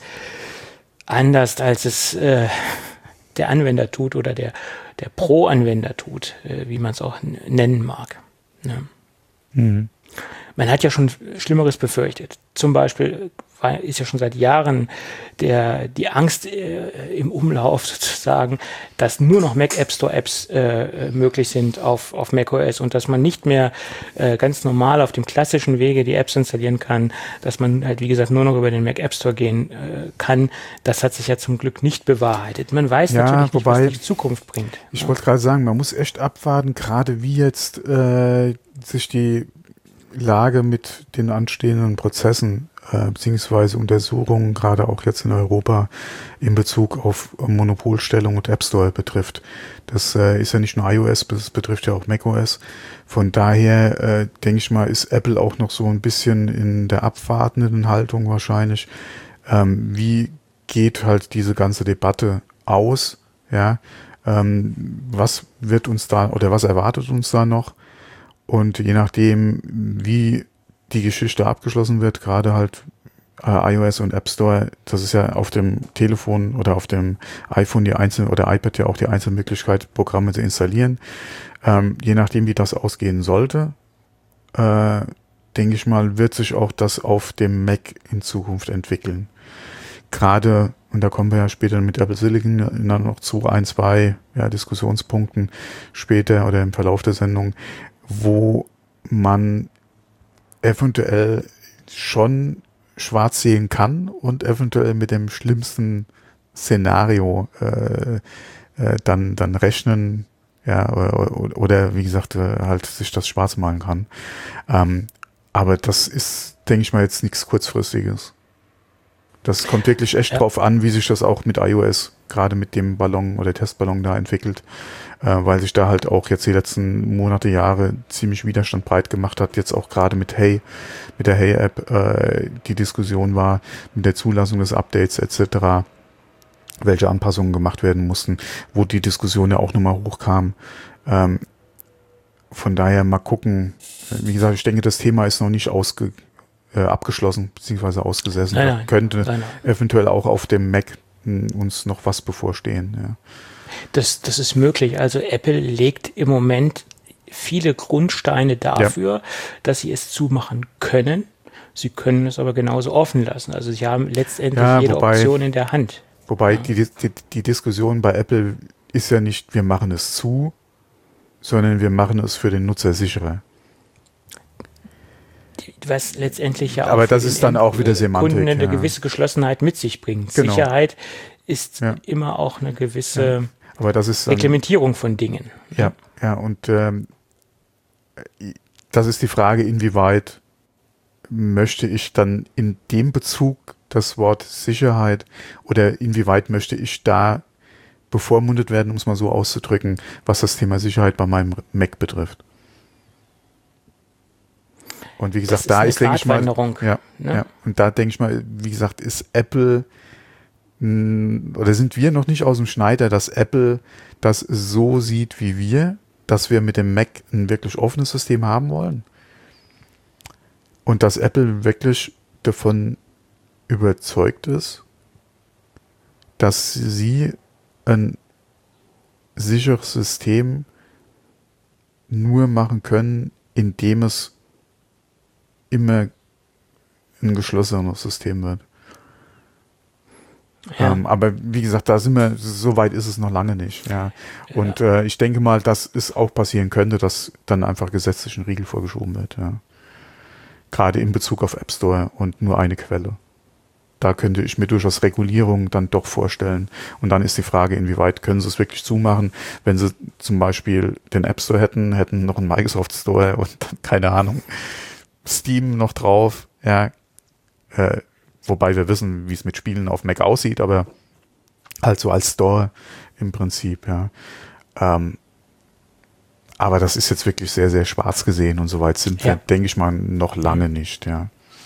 anders, als es äh, der Anwender tut oder der, der Pro-Anwender tut, äh, wie man es auch n- nennen mag. Ne? Mhm. Man hat ja schon Schlimmeres befürchtet. Zum Beispiel war, ist ja schon seit Jahren der, die Angst äh, im Umlauf sozusagen, dass nur noch Mac App Store Apps äh, möglich sind auf, auf macOS und dass man nicht mehr äh, ganz normal auf dem klassischen Wege die Apps installieren kann, dass man halt wie gesagt nur noch über den Mac App Store gehen äh, kann. Das hat sich ja zum Glück nicht bewahrheitet. Man weiß Ja, natürlich nicht, wobei, was die Zukunft bringt. Ich Ja. wollte gerade sagen, man muss echt abwarten, gerade wie jetzt äh, sich die Lage mit den anstehenden Prozessen äh, beziehungsweise Untersuchungen, gerade auch jetzt in Europa, in Bezug auf Monopolstellung und App Store betrifft. Das äh, ist ja nicht nur iOS, das betrifft ja auch macOS. Von daher äh, denke ich mal, ist Apple auch noch so ein bisschen in der abwartenden Haltung wahrscheinlich. Ähm, wie geht halt diese ganze Debatte aus? Ja, ähm, was wird uns da oder was erwartet uns da noch? Und je nachdem, wie die Geschichte abgeschlossen wird, gerade halt äh, iOS und App Store, das ist ja auf dem Telefon oder auf dem iPhone die einzelnen oder iPad ja auch die einzelne Möglichkeit, Programme zu installieren. Ähm, je nachdem, wie das ausgehen sollte, äh, denke ich mal, wird sich auch das auf dem Mac in Zukunft entwickeln. Gerade, und da kommen wir ja später mit Apple Silicon dann noch zu ein, zwei ja, Diskussionspunkten später oder im Verlauf der Sendung, wo man eventuell schon schwarz sehen kann und eventuell mit dem schlimmsten Szenario äh, äh, dann, dann rechnen, ja, oder, oder wie gesagt, äh, halt sich das schwarz malen kann. Ähm, aber das ist, denke ich mal, jetzt nichts Kurzfristiges. Das kommt wirklich echt ja. drauf an, wie sich das auch mit iOS, gerade mit dem Ballon oder Testballon da entwickelt, äh, weil sich da halt auch jetzt die letzten Monate, Jahre ziemlich Widerstand breit gemacht hat, jetzt auch gerade mit Hey, mit der Hey-App äh, die Diskussion war, mit der Zulassung des Updates et cetera, welche Anpassungen gemacht werden mussten, wo die Diskussion ja auch nochmal hochkam. Ähm, von daher mal gucken. Wie gesagt, ich denke, das Thema ist noch nicht ausge Äh, abgeschlossen, beziehungsweise ausgesessen. Nein, nein, könnte nein, nein. eventuell auch auf dem Mac m, uns noch was bevorstehen. Ja. Das, das ist möglich. Also Apple legt im Moment viele Grundsteine dafür, ja. dass sie es zumachen können. Sie können es aber genauso offen lassen. Also sie haben letztendlich ja, jede wobei, Option in der Hand. Wobei ja. die, die, die Diskussion bei Apple ist ja nicht, wir machen es zu, sondern wir machen es für den Nutzer sicherer. Was letztendlich ja auch aber das ist dann auch wieder Semantik, Kunden eine ja. gewisse Geschlossenheit mit sich bringt. Genau. Sicherheit ist ja. immer auch eine gewisse ja. aber das ist dann, Reglementierung von Dingen. Ja, ja, und ähm, das ist die Frage, inwieweit möchte ich dann in dem Bezug das Wort Sicherheit oder inwieweit möchte ich da bevormundet werden, um es mal so auszudrücken, was das Thema Sicherheit bei meinem Mac betrifft. Und wie gesagt, das da ist, ist, denke ich mal, ja, ne? ja, und da denke ich mal, wie gesagt, ist Apple mh, oder sind wir noch nicht aus dem Schneider, dass Apple das so sieht wie wir, dass wir mit dem Mac ein wirklich offenes System haben wollen und dass Apple wirklich davon überzeugt ist, dass sie ein sicheres System nur machen können, indem es immer ein geschlossenes System wird. Ja. Ähm, aber wie gesagt, da sind wir, so weit ist es noch lange nicht. Ja. Und ja. äh, ich denke mal, dass es auch passieren könnte, dass dann einfach gesetzlich ein Riegel vorgeschoben wird. Ja. Gerade in Bezug auf App Store und nur eine Quelle. Da könnte ich mir durchaus Regulierung dann doch vorstellen. Und dann ist die Frage, inwieweit können sie es wirklich zumachen, wenn sie zum Beispiel den App Store hätten, hätten noch einen Microsoft Store und dann, keine Ahnung, Steam noch drauf, ja, äh, wobei wir wissen, wie es mit Spielen auf Mac aussieht, aber halt so als Store im Prinzip, ja. Ähm, aber das ist jetzt wirklich sehr, sehr schwarz gesehen und soweit sind wir, ja. denke ich mal, noch lange nicht, ja.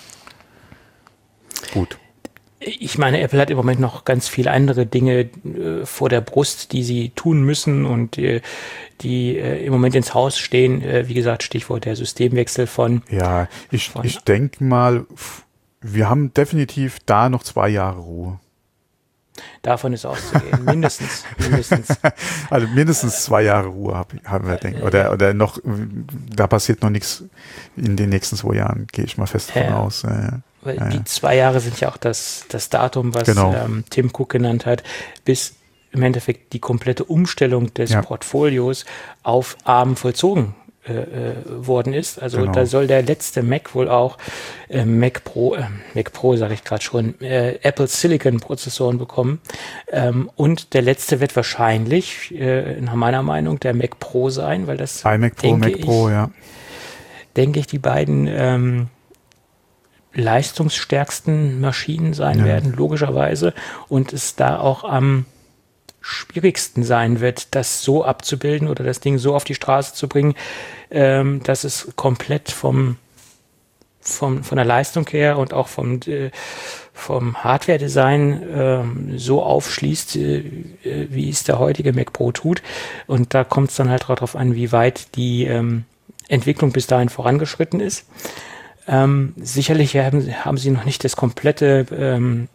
Gut. Ich meine, Apple hat im Moment noch ganz viele andere Dinge äh, vor der Brust, die sie tun müssen und äh, die äh, im Moment ins Haus stehen. Äh, wie gesagt, Stichwort der Systemwechsel von... Ja, ich, ich denke mal, wir haben definitiv da noch zwei Jahre Ruhe. Davon ist auszugehen, mindestens. mindestens. Also mindestens zwei Jahre Ruhe hab, haben wir, denke ich. Oder, oder noch, da passiert noch nichts in den nächsten zwei Jahren, gehe ich mal fest davon ja. aus. Ja, ja. Weil ja, die ja. zwei Jahre sind ja auch das, das Datum, was genau. ähm, Tim Cook genannt hat, bis im Endeffekt die komplette Umstellung des ja. Portfolios auf ARM vollzogen äh, worden ist. Also genau. da soll der letzte Mac wohl auch äh, Mac Pro, äh, Mac Pro sage ich gerade schon, äh, Apple Silicon Prozessoren bekommen. Ähm, und der letzte wird wahrscheinlich, äh, nach meiner Meinung, der Mac Pro sein, weil das iMac Pro, Mac ich, Pro, ja. denke ich, die beiden ähm, leistungsstärksten Maschinen sein ja. werden, logischerweise, und es da auch am schwierigsten sein wird, das so abzubilden oder das Ding so auf die Straße zu bringen, ähm, dass es komplett vom, vom von der Leistung her und auch vom, äh, vom Hardware-Design äh, so aufschließt, äh, wie es der heutige Mac Pro tut. Und da kommt es dann halt darauf an, wie weit die ähm, Entwicklung bis dahin vorangeschritten ist. Ähm, sicherlich haben, haben sie noch nicht das komplette ähm,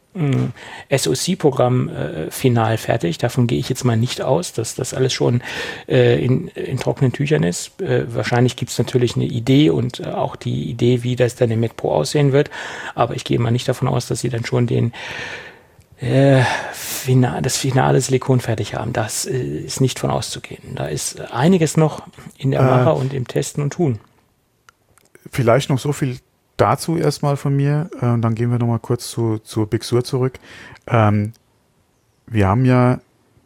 S O C-Programm äh, final fertig. Davon gehe ich jetzt mal nicht aus, dass das alles schon äh, in, in trockenen Tüchern ist. Äh, wahrscheinlich gibt es natürlich eine Idee und äh, auch die Idee, wie das dann im Mac Pro aussehen wird. Aber ich gehe mal nicht davon aus, dass sie dann schon den äh, final, das finale Silikon fertig haben. Das äh, ist nicht von auszugehen. Da ist einiges noch in der Mache äh, und im Testen und Tun. Vielleicht noch so viel dazu erstmal von mir, äh, und dann gehen wir nochmal kurz zu, zu Big Sur zurück. Ähm, wir haben ja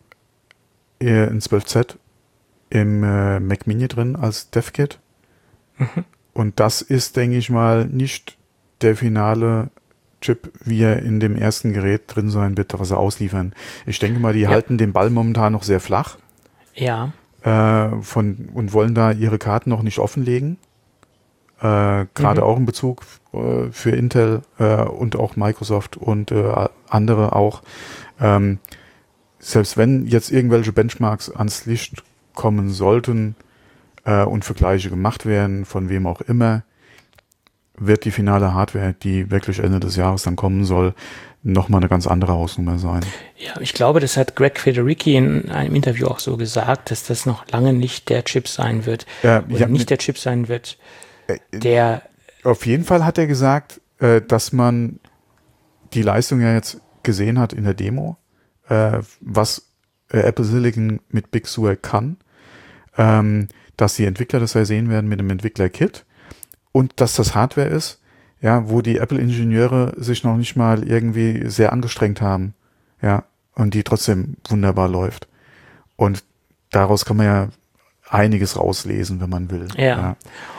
äh, ein zwölf Z im äh, Mac Mini drin als DevKit. Mhm. Und das ist, denke ich mal, nicht der finale Chip, wie er in dem ersten Gerät drin sein wird, was sie ausliefern. Ich denke mal, die ja. halten den Ball momentan noch sehr flach. Ja. Äh, von, und wollen da ihre Karten noch nicht offenlegen. Äh, Gerade mhm. auch in Bezug äh, für Intel äh, und auch Microsoft und äh, andere auch. Ähm, selbst wenn jetzt irgendwelche Benchmarks ans Licht kommen sollten äh, und Vergleiche gemacht werden, von wem auch immer, wird die finale Hardware, die wirklich Ende des Jahres dann kommen soll, nochmal eine ganz andere Hausnummer sein. Ja, ich glaube, das hat Greg Federighi in einem Interview auch so gesagt, dass das noch lange nicht der Chip sein wird. Ja, oder nicht der Chip sein wird, der... Auf jeden Fall hat er gesagt, äh, dass man die Leistung ja jetzt gesehen hat in der Demo, äh, was äh, Apple Silicon mit Big Sur kann, ähm, dass die Entwickler das ja sehen werden mit dem Entwickler-Kit und dass das Hardware ist, ja, wo die Apple-Ingenieure sich noch nicht mal irgendwie sehr angestrengt haben, ja, und die trotzdem wunderbar läuft. Und daraus kann man ja einiges rauslesen, wenn man will. Ja. ja.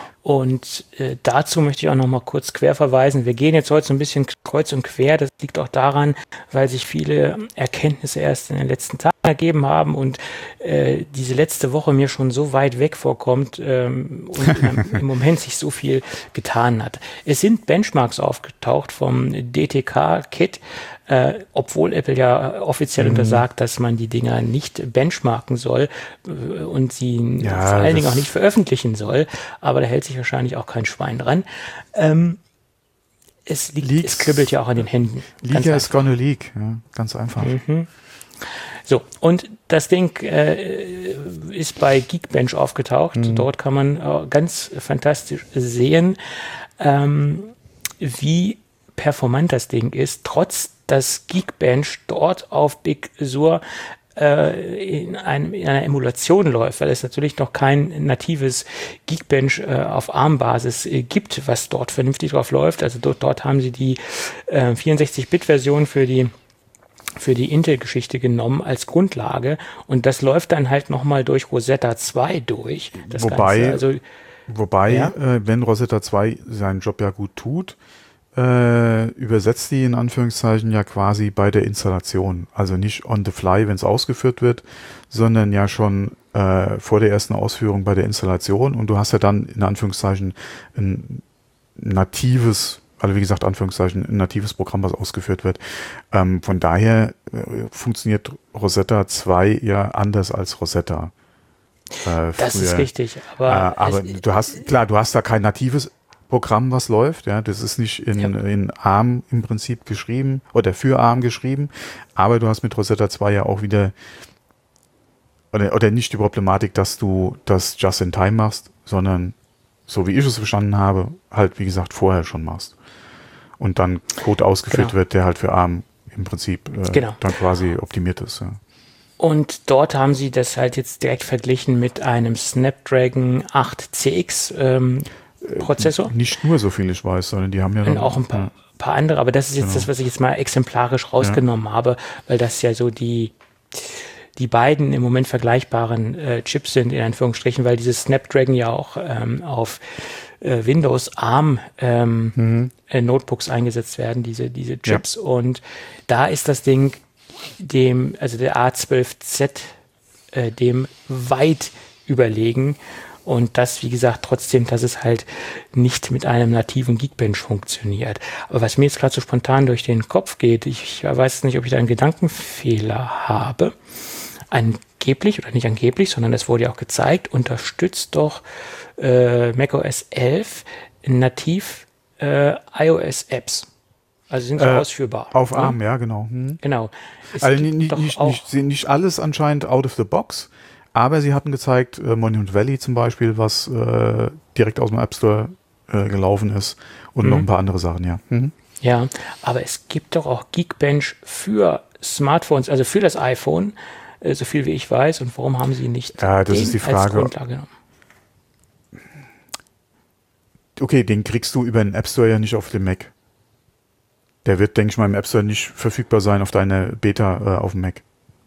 Und äh, dazu möchte ich auch noch mal kurz quer verweisen. Wir gehen jetzt heute so ein bisschen kreuz und quer. Das liegt auch daran, weil sich viele Erkenntnisse erst in den letzten Tagen ergeben haben und äh, diese letzte Woche mir schon so weit weg vorkommt ähm, und im, im Moment sich so viel getan hat. Es sind Benchmarks aufgetaucht vom D T K-Kit, äh, obwohl Apple ja offiziell mhm. untersagt, dass man die Dinger nicht benchmarken soll äh, und sie ja, vor allen Dingen auch nicht veröffentlichen soll. Aber da hält sich wahrscheinlich auch kein Schwein dran. Ähm, es, liegt, Leaks, es kribbelt ja auch an den Händen. Leaker is gonna leak, ja, ganz einfach. Mhm. So, und das Ding äh, ist bei Geekbench aufgetaucht. Mhm. Dort kann man äh, ganz fantastisch sehen, ähm, wie performant das Ding ist, trotz dass Geekbench dort auf Big Sur äh, in, einem, in einer Emulation läuft, weil es natürlich noch kein natives Geekbench äh, auf ARM-Basis äh, gibt, was dort vernünftig drauf läuft. Also dort, dort haben sie die äh, vierundsechzig-Bit-Version für die für die Intel-Geschichte genommen als Grundlage und das läuft dann halt nochmal durch Rosetta zwei durch. Das wobei, Ganze. Also, wobei ja? äh, wenn Rosetta zwei seinen Job ja gut tut, äh, übersetzt die in Anführungszeichen ja quasi bei der Installation. Also nicht on the fly, wenn es ausgeführt wird, sondern ja schon äh, vor der ersten Ausführung bei der Installation und du hast ja dann in Anführungszeichen ein natives Also wie gesagt, Anführungszeichen, ein natives Programm, was ausgeführt wird. Ähm, von daher äh, funktioniert Rosetta zwei ja anders als Rosetta. Äh, das ist richtig. Aber, äh, aber du hast, klar, du hast da kein natives Programm, was läuft. Ja, das ist nicht in, ja. in ARM im Prinzip geschrieben oder für ARM geschrieben. Aber du hast mit Rosetta zwei ja auch wieder oder, oder nicht die Problematik, dass du das just in time machst, sondern so wie ich es verstanden habe, halt wie gesagt vorher schon machst. Und dann Code ausgeführt genau. wird, der halt für ARM im Prinzip äh, genau. dann quasi optimiert ist. Ja. Und dort haben sie das halt jetzt direkt verglichen mit einem Snapdragon acht C X ähm, Prozessor. Äh, nicht nur, so viel ich weiß, sondern die haben ja dann auch ein paar, ja. paar andere, aber das ist jetzt genau. das, was ich jetzt mal exemplarisch rausgenommen ja. habe, weil das ja so die die beiden im Moment vergleichbaren äh, Chips sind, in Anführungsstrichen, weil dieses Snapdragon ja auch ähm, auf äh, Windows ARM ähm, mhm. äh, Notebooks eingesetzt werden, diese, diese Chips. Ja. Und da ist das Ding dem, also der A zwölf Z, äh, dem weit überlegen. Und das, wie gesagt, trotzdem, dass es halt nicht mit einem nativen Geekbench funktioniert. Aber was mir jetzt gerade so spontan durch den Kopf geht, ich weiß nicht, ob ich da einen Gedankenfehler habe. Ein angeblich, oder nicht angeblich, sondern es wurde ja auch gezeigt, unterstützt doch äh, macOS elf nativ äh, iOS-Apps. Also sind sie äh, ausführbar. Auf ne? ARM, ja, genau. Hm. Genau. Es also nicht, nicht, nicht, nicht alles anscheinend out of the box, aber sie hatten gezeigt, äh, Monument Valley zum Beispiel, was äh, direkt aus dem App Store äh, gelaufen ist und mhm. noch ein paar andere Sachen, ja. Mhm. Ja, aber es gibt doch auch Geekbench für Smartphones, also für das iPhone, äh, so viel wie ich weiß. Und warum haben sie nicht ja, das den ist die Frage. als Grundlage genommen? Okay, den kriegst du über den App Store ja nicht auf dem Mac. Der wird, denke ich mal, im App Store nicht verfügbar sein auf deine Beta äh, auf dem Mac.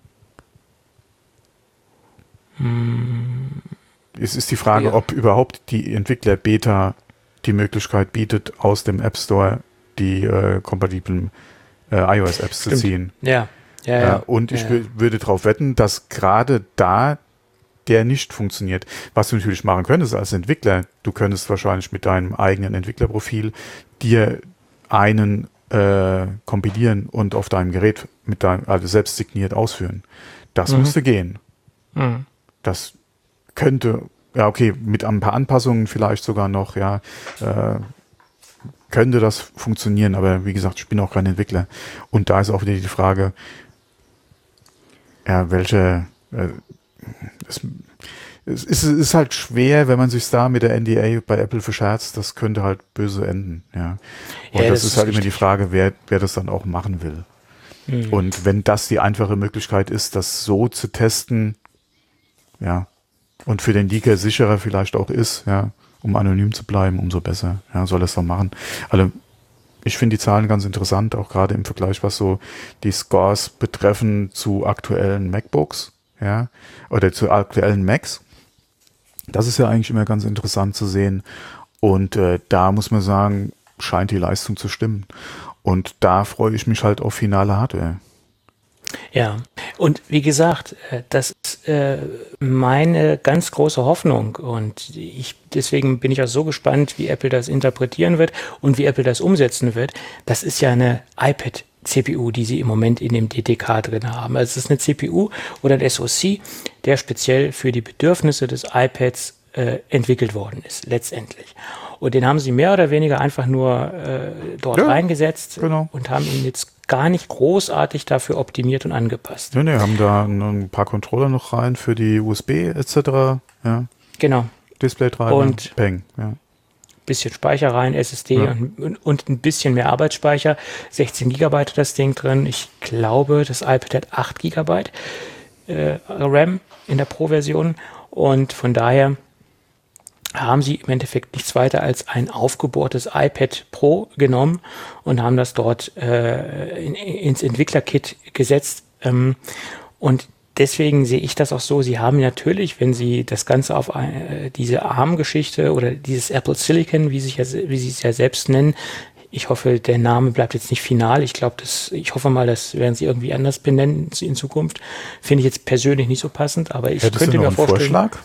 Hm. Es ist die Frage, ja. ob überhaupt die Entwickler-Beta die Möglichkeit bietet, aus dem App Store die äh, kompatiblen äh, iOS-Apps zu ziehen. Ja, ja, ja. Äh, und ich ja. würde darauf wetten, dass gerade da der nicht funktioniert. Was du natürlich machen könntest als Entwickler, du könntest wahrscheinlich mit deinem eigenen Entwicklerprofil dir einen äh, kompilieren und auf deinem Gerät mit deinem, also selbst signiert ausführen. Das Mhm. müsste gehen. Mhm. Das könnte, ja okay, mit ein paar Anpassungen vielleicht sogar noch, ja, äh, könnte das funktionieren, aber wie gesagt, ich bin auch kein Entwickler. Und da ist auch wieder die Frage, ja, welche, äh, es, es, ist, es ist halt schwer, wenn man sich da mit der N D A bei Apple verscherzt, das könnte halt böse enden, ja. Und Ja, das, das ist ist halt immer richtig. die Frage, wer, wer das dann auch machen will. Mhm. Und wenn das die einfache Möglichkeit ist, das so zu testen, ja, und für den Leaker sicherer vielleicht auch ist, ja, um anonym zu bleiben, umso besser, ja, soll es doch machen. Also, ich finde die Zahlen ganz interessant, auch gerade im Vergleich, was so die Scores betreffen zu aktuellen MacBooks, ja, oder zu aktuellen Macs. Das ist ja eigentlich immer ganz interessant zu sehen. Und äh, da muss man sagen, scheint die Leistung zu stimmen. Und da freue ich mich halt auf finale Hardware. Ja, und wie gesagt, äh, das ist äh, meine ganz große Hoffnung und ich, deswegen bin ich auch so gespannt, wie Apple das interpretieren wird und wie Apple das umsetzen wird. Das ist ja eine iPad-C P U, die sie im Moment in dem D T K drin haben. Also es ist eine C P U oder ein S O C, der speziell für die Bedürfnisse des iPads äh, entwickelt worden ist, letztendlich. Und den haben sie mehr oder weniger einfach nur äh, dort Ja, reingesetzt genau. und haben ihn jetzt gar nicht großartig dafür optimiert und angepasst. Ja, ne, haben da ein paar Controller noch rein für die U S B et cetera. Ja. Genau. Display-Treiber, Und Peng, ja. Bisschen Speicher rein, S S D Ja. und, und ein bisschen mehr Arbeitsspeicher. sechzehn Gigabyte hat das Ding drin. Ich glaube, das iPad hat acht Gigabyte äh, RAM in der Pro-Version. Und von daher haben sie im Endeffekt nichts weiter als ein aufgebohrtes iPad Pro genommen und haben das dort äh, in, ins Entwicklerkit gesetzt. Ähm, und deswegen sehe ich das auch so, sie haben natürlich, wenn sie das Ganze auf äh, diese ARM-Geschichte oder dieses Apple Silicon, wie, sich ja, wie sie es ja selbst nennen, ich hoffe, der Name bleibt jetzt nicht final. Ich glaube, das, ich hoffe mal, das werden sie irgendwie anders benennen in Zukunft. Finde ich jetzt persönlich nicht so passend, aber ich Hättest könnte du noch mir einen vorstellen. Vorschlag?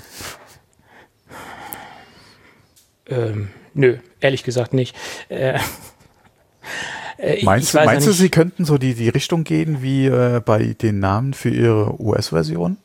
Ähm, nö, ehrlich gesagt nicht. Äh, äh, Meinst, ich du, weiß meinst ja du, nicht, sie könnten so die, die Richtung gehen wie äh, bei den Namen für ihre U S-Version?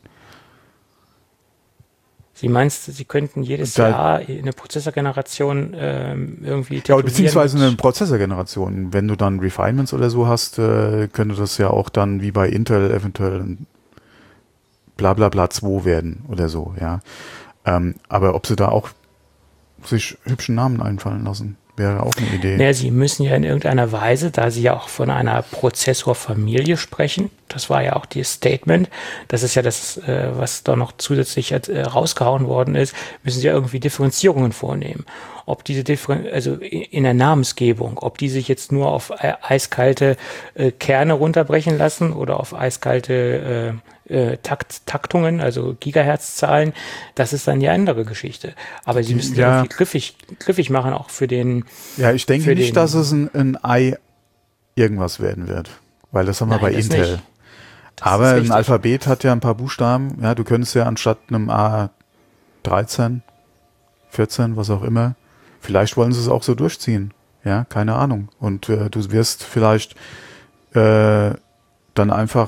Sie meinst, sie könnten jedes Da- Jahr eine Prozessorgeneration ähm, irgendwie Ja, titulieren beziehungsweise mit- eine Prozessorgeneration. Wenn du dann Refinements oder so hast, äh, könnte das ja auch dann wie bei Intel eventuell ein bla bla bla zwei werden oder so, ja. Ähm, aber ob sie da auch sich hübschen Namen einfallen lassen, wäre auch eine Idee. Naja, sie müssen ja in irgendeiner Weise, da sie ja auch von einer Prozessorfamilie sprechen, das war ja auch das Statement, das ist ja das, äh, was da noch zusätzlich äh, rausgehauen worden ist, müssen sie ja irgendwie Differenzierungen vornehmen. Ob diese Differen also in, in der Namensgebung, ob die sich jetzt nur auf äh, eiskalte äh, Kerne runterbrechen lassen oder auf eiskalte äh, äh, Takt, Taktungen, also Gigahertz-Zahlen, das ist dann die andere Geschichte. Aber sie müssen Ja. ja irgendwie griffig, griffig machen, auch für den Ja, ich denke für nicht, den- dass es ein, ein Ei irgendwas werden wird. Weil das haben wir Nein, bei das Intel. nicht. Das Aber ist ein richtig. Alphabet hat ja ein paar Buchstaben. Ja, du könntest ja anstatt einem A dreizehn, vierzehn, was auch immer, vielleicht wollen sie es auch so durchziehen. Ja, keine Ahnung. Und äh, du wirst vielleicht äh, dann einfach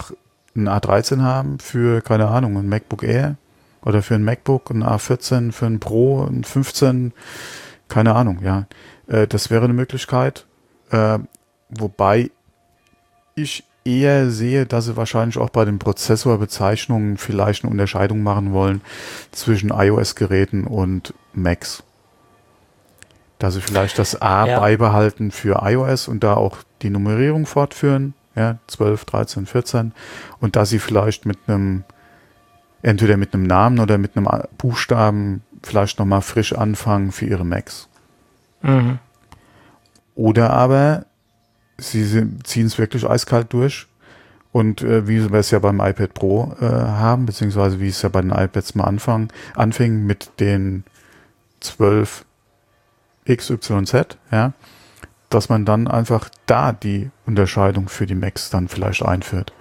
ein A dreizehn haben für, keine Ahnung, ein MacBook Air oder für ein MacBook, ein A vierzehn, für ein Pro, ein fünfzehn, keine Ahnung, ja. Äh, das wäre eine Möglichkeit, äh, wobei ich eher sehe, dass sie wahrscheinlich auch bei den Prozessorbezeichnungen vielleicht eine Unterscheidung machen wollen zwischen iOS-Geräten und Macs. Dass sie vielleicht das A ja. beibehalten für iOS und da auch die Nummerierung fortführen, ja, zwölf, dreizehn, vierzehn, und dass sie vielleicht mit einem, entweder mit einem Namen oder mit einem Buchstaben vielleicht nochmal frisch anfangen für ihre Macs. Mhm. Oder aber sie ziehen es wirklich eiskalt durch und äh, wie wir es ja beim iPad Pro äh, haben, beziehungsweise wie es ja bei den iPads mal anfangen, anfing mit den zwölf X Y Z, ja, dass man dann einfach da die Unterscheidung für die Macs dann vielleicht einführt.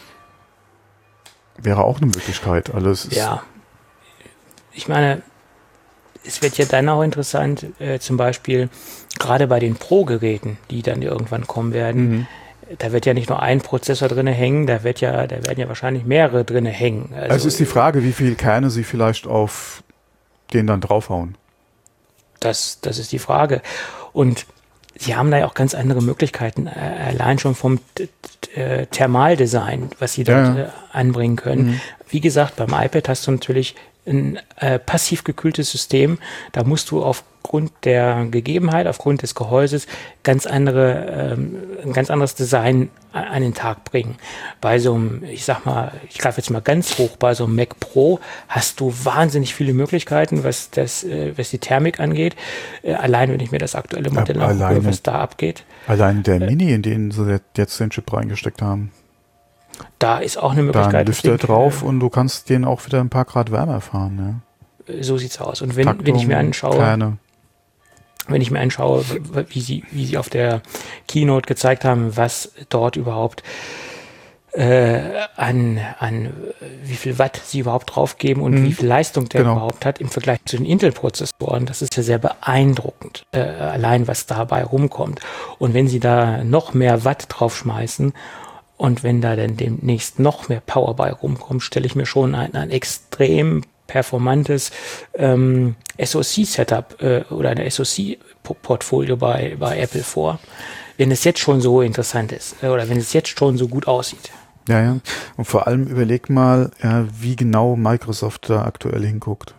Wäre auch eine Möglichkeit. Alles ja, ich meine, es wird ja dann auch interessant, äh, zum Beispiel gerade bei den Pro-Geräten, die dann irgendwann kommen werden, mhm. da wird ja nicht nur ein Prozessor drin hängen, da wird ja, da werden ja wahrscheinlich mehrere drin hängen. Also, also ist die Frage, wie viele Kerne sie vielleicht auf den dann draufhauen. Das, das ist die Frage. Und sie haben da ja auch ganz andere Möglichkeiten, äh, allein schon vom äh, Thermaldesign, was sie dort ja, ja. Äh, anbringen können. Mhm. Wie gesagt, beim iPad hast du natürlich ein äh, passiv gekühltes System. Da musst du aufgrund der Gegebenheit, aufgrund des Gehäuses ganz andere, ähm, ein ganz anderes Design an den Tag bringen. Bei so einem, ich sag mal, ich greife jetzt mal ganz hoch, bei so einem Mac Pro hast du wahnsinnig viele Möglichkeiten, was das, äh, was die Thermik angeht. Äh, allein, wenn ich mir das aktuelle Modell angucke, was da abgeht. Allein der äh, Mini, in den sie jetzt den Chip reingesteckt haben. Da ist auch eine Möglichkeit. Da ein Lüfter drauf und du kannst den auch wieder ein paar Grad wärmer fahren. Ja. So sieht's aus. Und wenn, Taktung, wenn ich mir anschaue, kleine. wenn ich mir anschaue, wie sie, wie sie auf der Keynote gezeigt haben, was dort überhaupt äh, an, an wie viel Watt sie überhaupt draufgeben und mhm. wie viel Leistung der genau. überhaupt hat im Vergleich zu den Intel-Prozessoren, das ist ja sehr beeindruckend, äh, allein was dabei rumkommt. Und wenn sie da noch mehr Watt draufschmeißen und wenn da dann demnächst noch mehr Power bei rumkommt, stelle ich mir schon ein, ein extrem performantes ähm, S O C-Setup äh, oder eine S O C-Portfolio bei, bei Apple vor, wenn es jetzt schon so interessant ist äh, oder wenn es jetzt schon so gut aussieht. Ja, ja. Und vor allem überleg mal, ja, wie genau Microsoft da aktuell hinguckt.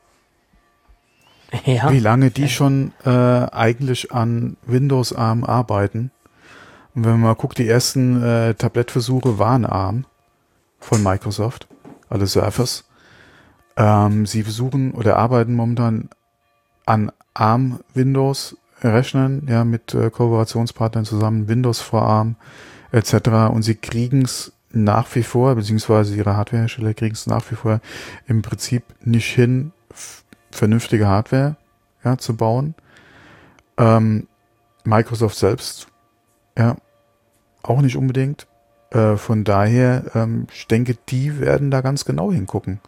Ja. Wie lange die ja. schon äh, eigentlich an Windows ARM arbeiten. Und wenn man mal guckt, die ersten äh, Tablettversuche waren ARM von Microsoft, alle Surface. Ähm, sie versuchen oder arbeiten momentan an ARM-Windows-Rechnern, ja, mit äh, Kooperationspartnern zusammen, Windows vor ARM et cetera. Und sie kriegen es nach wie vor, beziehungsweise ihre Hardwarehersteller kriegen es nach wie vor im Prinzip nicht hin, f- vernünftige Hardware ja, zu bauen. Ähm, Microsoft selbst ja, auch nicht unbedingt. Äh, von daher, ähm, ich denke, die werden da ganz genau hingucken.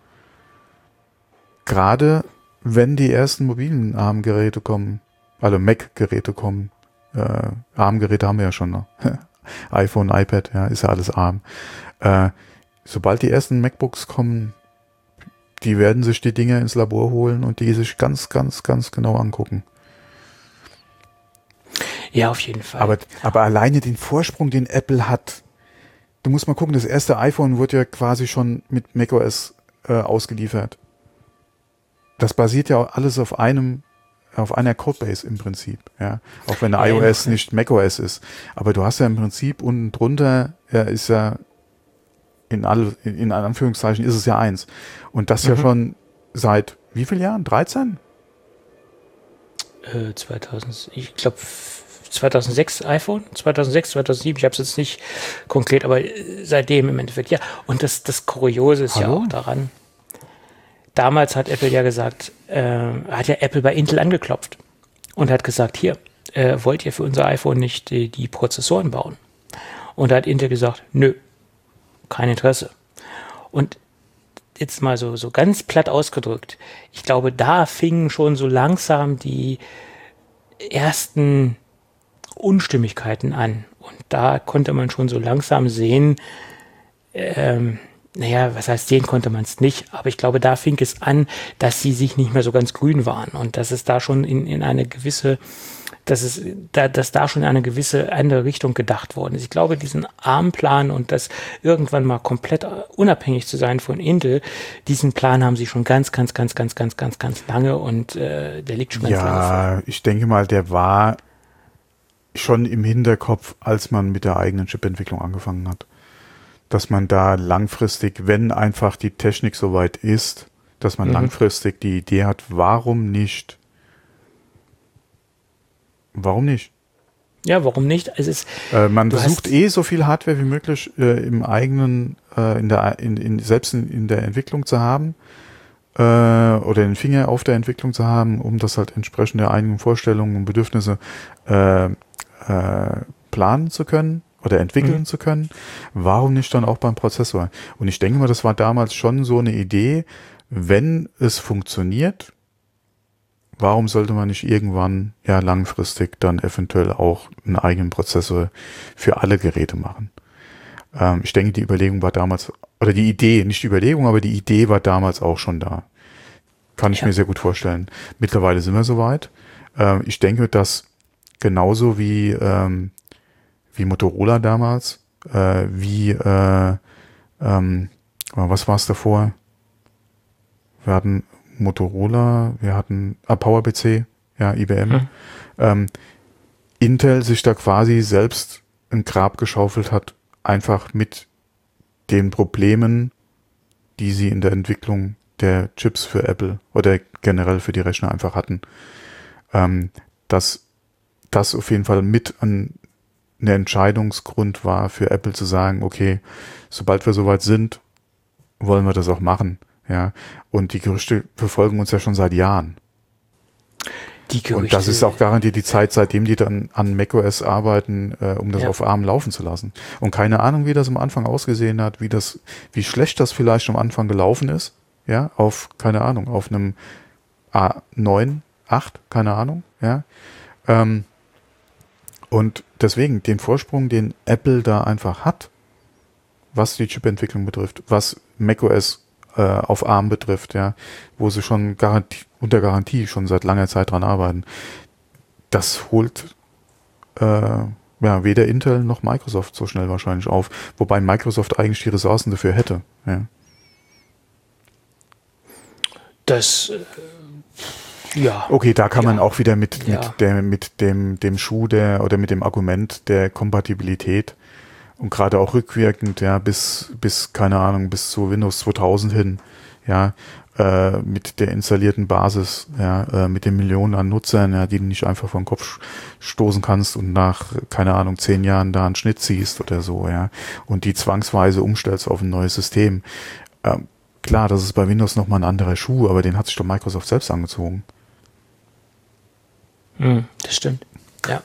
Gerade wenn die ersten mobilen ARM-Geräte kommen, also Mac-Geräte kommen. Äh, ARM-Geräte haben wir ja schon noch. iPhone, iPad, ja, ist ja alles ARM. Äh, sobald die ersten MacBooks kommen, die werden sich die Dinger ins Labor holen und die sich ganz, ganz, ganz genau angucken. Ja, auf jeden Fall. Aber, aber alleine den Vorsprung, den Apple hat, du musst mal gucken, das erste iPhone wurde ja quasi schon mit macOS äh, ausgeliefert. Das basiert ja alles auf einem, auf einer Codebase im Prinzip, ja. Auch wenn der ja, iOS ja. nicht macOS ist. Aber du hast ja im Prinzip unten drunter, ja, ist ja in alle, in Anführungszeichen ist es ja eins. Und das mhm. ja schon seit wie vielen Jahren? dreizehn? Äh, zweitausend, ich glaube zweitausendsechs iPhone, zweitausendsechs, zweitausendsieben, ich habe es jetzt nicht konkret, aber seitdem im Endeffekt, ja. Und das, das Kuriose ist Hallo? ja auch daran, damals hat Apple ja gesagt, äh, hat ja Apple bei Intel angeklopft und hat gesagt, hier, äh, wollt ihr für unser iPhone nicht die, die Prozessoren bauen? Und da hat Intel gesagt, nö, kein Interesse. Und jetzt mal so, so ganz platt ausgedrückt, ich glaube, da fingen schon so langsam die ersten Unstimmigkeiten an. Und da konnte man schon so langsam sehen, ähm, naja, was heißt, sehen konnte man es nicht, aber ich glaube, da fing es an, dass sie sich nicht mehr so ganz grün waren und dass es da schon in, in eine gewisse, dass es da, dass da schon in eine gewisse andere Richtung gedacht worden ist. Ich glaube, diesen ARM-Plan und das irgendwann mal komplett unabhängig zu sein von Intel, diesen Plan haben sie schon ganz, ganz, ganz, ganz, ganz, ganz, ganz lange und äh, der liegt schon ganz ja, lange vor. Ja, ich denke mal, der war schon im Hinterkopf, als man mit der eigenen Chip-Entwicklung angefangen hat. Dass man da langfristig, wenn einfach die Technik soweit ist, dass man mhm. langfristig die Idee hat, warum nicht? Warum nicht? Ja, warum nicht? Es ist, äh, man versucht eh so viel Hardware wie möglich äh, im eigenen, äh, in der, in, in, selbst in, in der Entwicklung zu haben äh, oder den Finger auf der Entwicklung zu haben, um das halt entsprechend der eigenen Vorstellungen und Bedürfnisse äh, äh, planen zu können. Oder entwickeln mhm. zu können, warum nicht dann auch beim Prozessor? Und ich denke mal, das war damals schon so eine Idee, wenn es funktioniert, warum sollte man nicht irgendwann ja langfristig dann eventuell auch einen eigenen Prozessor für alle Geräte machen? Ähm, ich denke, die Überlegung war damals, oder die Idee, nicht die Überlegung, aber die Idee war damals auch schon da. Kann ich ja. mir sehr gut vorstellen. Mittlerweile sind wir soweit. Ähm, ich denke, dass genauso wie ähm, wie Motorola damals, äh, wie, äh, ähm, was war es davor? Wir hatten Motorola, wir hatten ah, PowerPC, ja, I B M. Hm. Ähm, Intel sich da quasi selbst ein Grab geschaufelt hat, einfach mit den Problemen, die sie in der Entwicklung der Chips für Apple oder generell für die Rechner einfach hatten. Ähm, dass das auf jeden Fall mit an ein Entscheidungsgrund war für Apple zu sagen, okay, sobald wir soweit sind, wollen wir das auch machen. Ja, und die Gerüchte verfolgen uns ja schon seit Jahren. Die Gerüchte. Und das ist auch garantiert die Zeit, seitdem die dann an macOS arbeiten, äh, um das ja. auf ARM laufen zu lassen. Und keine Ahnung, wie das am Anfang ausgesehen hat, wie das, wie schlecht das vielleicht am Anfang gelaufen ist. Ja, auf, keine Ahnung, auf einem A neun, acht, keine Ahnung, ja. Ähm, Und deswegen den Vorsprung, den Apple da einfach hat, was die Chip-Entwicklung betrifft, was macOS äh, auf ARM betrifft, ja, wo sie schon Garantie, unter Garantie schon seit langer Zeit dran arbeiten, das holt äh, ja weder Intel noch Microsoft so schnell wahrscheinlich auf, wobei Microsoft eigentlich die Ressourcen dafür hätte. Ja. Das Ja. Okay, da kann ja. man auch wieder mit, ja. mit, der, mit dem, dem Schuh der oder mit dem Argument der Kompatibilität und gerade auch rückwirkend, ja, bis, bis, keine Ahnung, bis zu Windows zweitausend hin, ja, äh, mit der installierten Basis, ja, äh, mit den Millionen an Nutzern, ja, die du nicht einfach vor den Kopf stoßen kannst und nach, keine Ahnung, zehn Jahren da einen Schnitt ziehst oder so, ja, und die zwangsweise umstellst auf ein neues System. Ähm, klar, das ist bei Windows nochmal ein anderer Schuh, aber den hat sich doch Microsoft selbst angezogen. Das stimmt, ja.